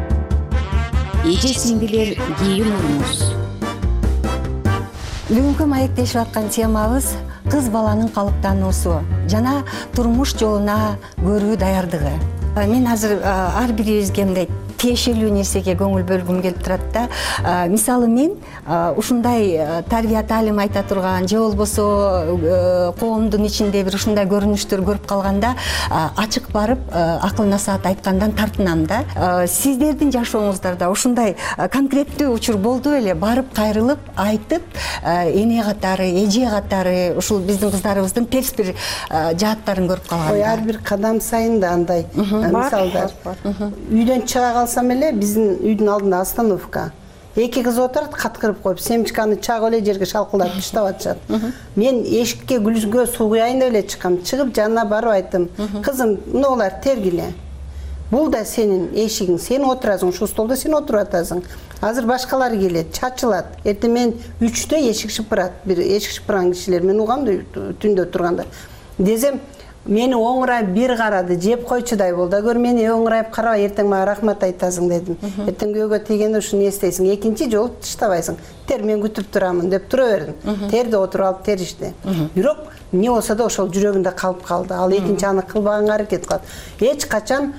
Эже сиңдилер кийим урмуз. Бүгүнкү маектешип аткан темабыз кыз баланын калыптануусу жана турмуш жолуна көрүү даярдыгы. Мен азыр ар бирибизге мындай тиешелүү нерсеге көңүл бөлгүм келип турат да. Мисалы мен ушундай тарбия таалим айта турган же болбосо коомдун ичинде бир ушундай көрүнүштөр көрүп калганда ачык барып акыл насаат айткандан тартынам да. Сиздердин жашооңуздарда ушундай конкреттүү учур болду беле? Барып кайрылып айтып, эне катары, эже катары ушул биздин кыздарыбыздын терс бир жааттарын көрүп калганда. Ой, ар бир кадам сайын да андай мисалдар. Үйдөн чыга калсам эле биздин үйдүн алдында остановка. Эки кыз отурат, каткырып коюп, семечканы чак эле жерге шалкылдатып таштап атышат. Мен эшикке гүлгө суу куяйын деп эле чыккам. Чыгып жанына барып айттым: "Кызым, мынулар тергиле. Бул да сенин эшигиң. Сен отурасың, ушу столдо сен отуруп атасың. Азыр башкалар келет, чачылат. Эртең мен үчтө эшик шыпырат. Бир эшик шыпырган кишилер мен угам да түндө турганда. Десем, мени оңурайып бир карады, жеп койчудай болду. Агар мени оңурайып карабай, эртең мага рахмат айтасың дедим. Эртең күйөөгө тийгенде ушуну эстейсиң, экинчи жолу таштабайсың. Тер, мен күтүп турамын деп тура бердим. Терди отуруп алып теришти. Бирок эмне болсо да ошол жүрөгүндө калып калды. Ал экинчи аны кылбаганга аракет кылат. Эч качан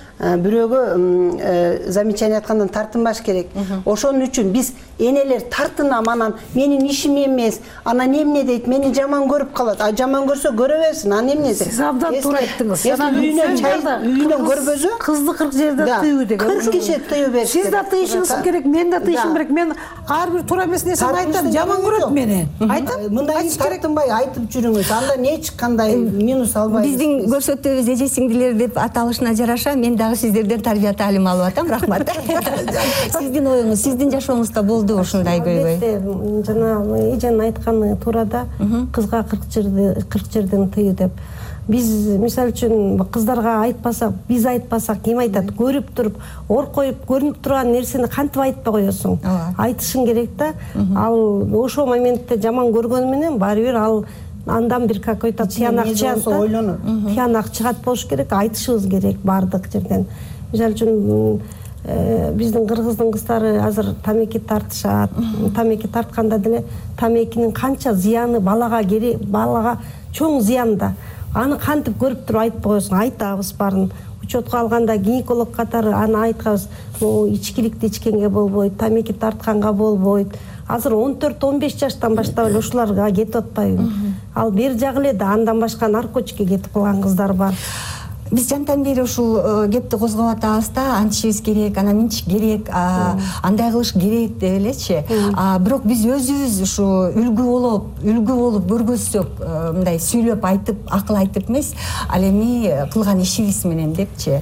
бирөөгө замечание аткандан тартынбаш керек. Ошон үчүн биз энелер тартынам, анан менин ишим эмес, анан эмне дейт, мени жаман көрүп калат. А жаман көрсө көрө берсин, анан эмне дейт? Сиз абдан туура айттыңыз. Үйүнөн чай, үйүнөн көрбөзө кызды кырк жерде тыюу деген. кырк киши тыюу бериш. Сиз да тыйышыңыз керек, мен да тыйышым керек. Мен ар бир туура эмес нерсени айтам, жаман көрөт мени. Айтам, мындай тартынбай айтып жүрүңүз. Анда эч кандай минус албайбыз. Биздин көрсөтүүбүз эже сиңдилер деп аталышына жараша мен дагы сиздерден тарбия таалим алып атам. Рахмат. Сиздин оюңуз, сиздин жашооңузда болду ушундай көйгөй? Жана эженин айтканы туура да, кызга кырк жерди кырк жерден тыю деп. Биз мисалы үчүн кыздарга айтпасак, биз айтпасак ким айтат? Көрүп туруп, ор коюп көрүнүп турган нерсени кантип айтпай коесуң? Айтышың керек да. Ал ошол моментте жаман көргөнү менен баары бир ал андан бир какой-то тиянак чыгат. Тиянак чыгат болуш керек, айтышыбыз керек баардык жерден. Мисалы үчүн биздин кыргыздын кыздары азыр тамеки тартышат. Тамеки тартканда деле тамекинин канча зыяны балага керек, балага чоң зыян да. Аны кантип көрүп туруп айтып коесуң? Айтабыз барын. Учетко алганда гинеколог катары аны айткабыз. Ичкиликти ичкенге болбойт, тамеки тартканга болбойт. Азыр он төрт он беш жаштан баштап эле ушуларга кетип атпайбы? Ал бир жагы эле да андан башка наркотикке кетип калган кыздар бар. Биз жантан бери ушул кепти козгоп атабыз да, антишибиз керек, анан мынча керек, андай кылыш керек деп элечи. Бирок биз өзүбүз ушу үлгү болуп, үлгү болуп көргөзсөк, мындай сүйлөп айтып, акыл айтып эмес, ал эми кылган ишибиз менен депчи.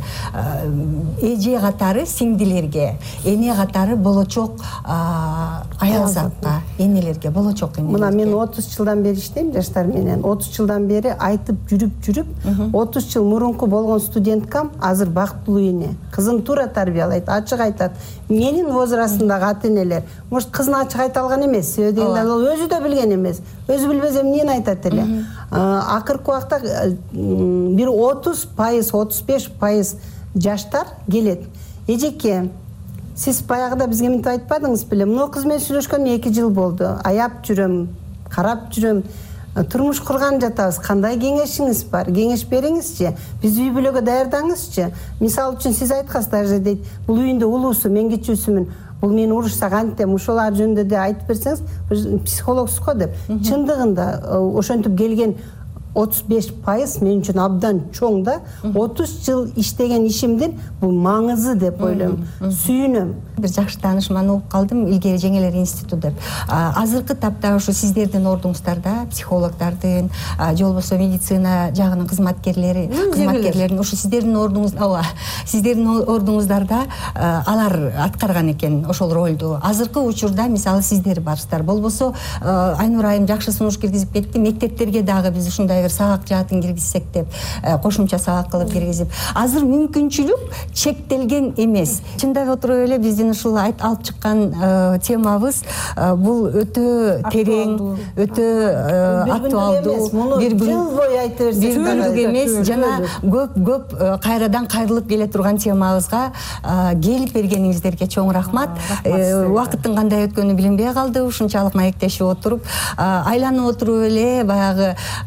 Эже катары сиңдилерге, эне катары болочок аялзатка, энелерге, болочок энелерге. Мына мен отуз жылдан бери иштейм жаштар менен. отуз жылдан бери айтып жүрүп-жүрүп, отуз жыл мурунку болгон студенткам азыр бактылуу эне. Кызын туура тарбиялайт, ачык айтат. Менин возрастымдагы ата-энелер, может, кызын ачык айта алган эмес, себеби дегенде ал өзү да билген эмес. Өзү билбесе эмнени айтат эле. Акыркы убакта бир отуз пайыз, отуз беш пайыз жаштар келет. Эжеке, сиз баягыда бизге мынтип айтпадыңыз беле? Мына кыз менен сүйлөшкөнгө эки жыл болду. Аяп жүрөм, карап жүрөм. Турмуш курган жатабыз. Кандай кеңешиңиз бар? Кеңеш бериңизчи. Биз үй бүлөгө даярдаңызчы. Мисалы үчүн сиз айткансыздар дейт, бул үйүндө улуусу, мен кичүүсүмүн. Бул мени урушсак антем, ушулар жөнүндө да айтып берсеңиз, психологсуз го деп. Чындыгында ошентип келген отуз беш пайыз мен үчүн абдан чоң да. отуз жыл иштеген ишимдин бул маңызы деп ойлойм. Сүйүнөм. Бир жакшы таанышман болуп калдым, Илгери Жеңелер институту деп. Азыркы тапта ушу сиздердин ордуңуздарда психологдордун, же болбосо медицина жагынын кызматкерлери, кызматкерлерин ушу сиздердин ордуңуз, ооба, сиздердин ордуңуздарда алар аткарган экен ошол ролду. Азыркы учурда мисалы сиздер барсыздар. Болбосо Айнур айым жакшы сунуш киргизип кетти. Мектептерге дагы биз ушундай бир сабак жаатын киргизсек деп, кошумча сабак кылып киргизип. Азыр мүмкүнчүлүк чектелген эмес. Чындап отуруп эле биздин ушул алып чыккан темабыз бул өтө терең, өтө актуалдуу, бир жыл бою айтып берсек эмес, жана көп-көп кайрадан кайрылып келе турган темабызга келип бергениңиздерге чоң рахмат. Убакыттын кандай өткөнү билинбей калды, ушунчалык маектешип отуруп, айланып отуруп эле баягы керек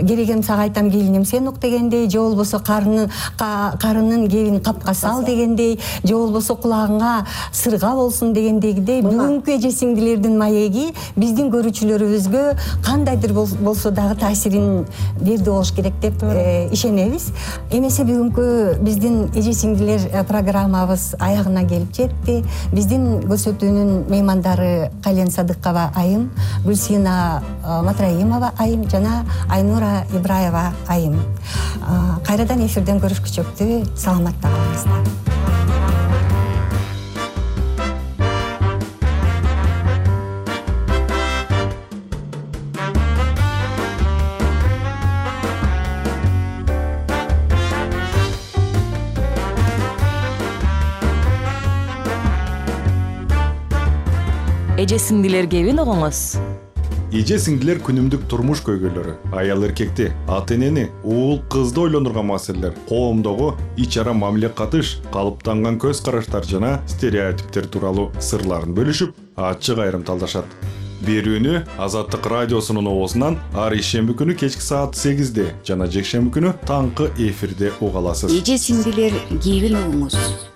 сага айтам келиним сен ук дегендей, же болбосо карынын карынын кебин капка сал дегендей, же болбосо кулагыңа сырга болсун дегендегидей бүгүнкү эже сиңдилердин маеги биздин көрүүчүлөрүбүзгө кандайдыр болсо дагы таасирин берди болуш керек деп ишенебиз. Эмесе бүгүнкү биздин эже сиңдилер программабыз аягына келип жетти. Биздин көрсөтүүнүн меймандары Кален Садыкова айым, Гүлсина Матраимова айым жана Айнура Ибраева айым. Кайрадан эфирден көрүшкүчөктү, саламатта калыңыздар. Эже сиңдилер кебин угуңуз. Эже сиңдилер күнүмдүк турмуш көйгөйлөрү, аял эркекти, ата энени, уул кызды ойлондурган маселелер, коомдогу ич ара мамиле катыш, калыптанган көз караштар жана стереотиптер тууралуу сырларын бөлүшүп, ачык айрым талдашат. Берүүнү Азаттык радиосунун оозунан ар ишемби күнү кечки саат сегизде жана жекшемби күнү таңкы эфирде уга аласыз. Эже сиңдилер кебин угуңуз.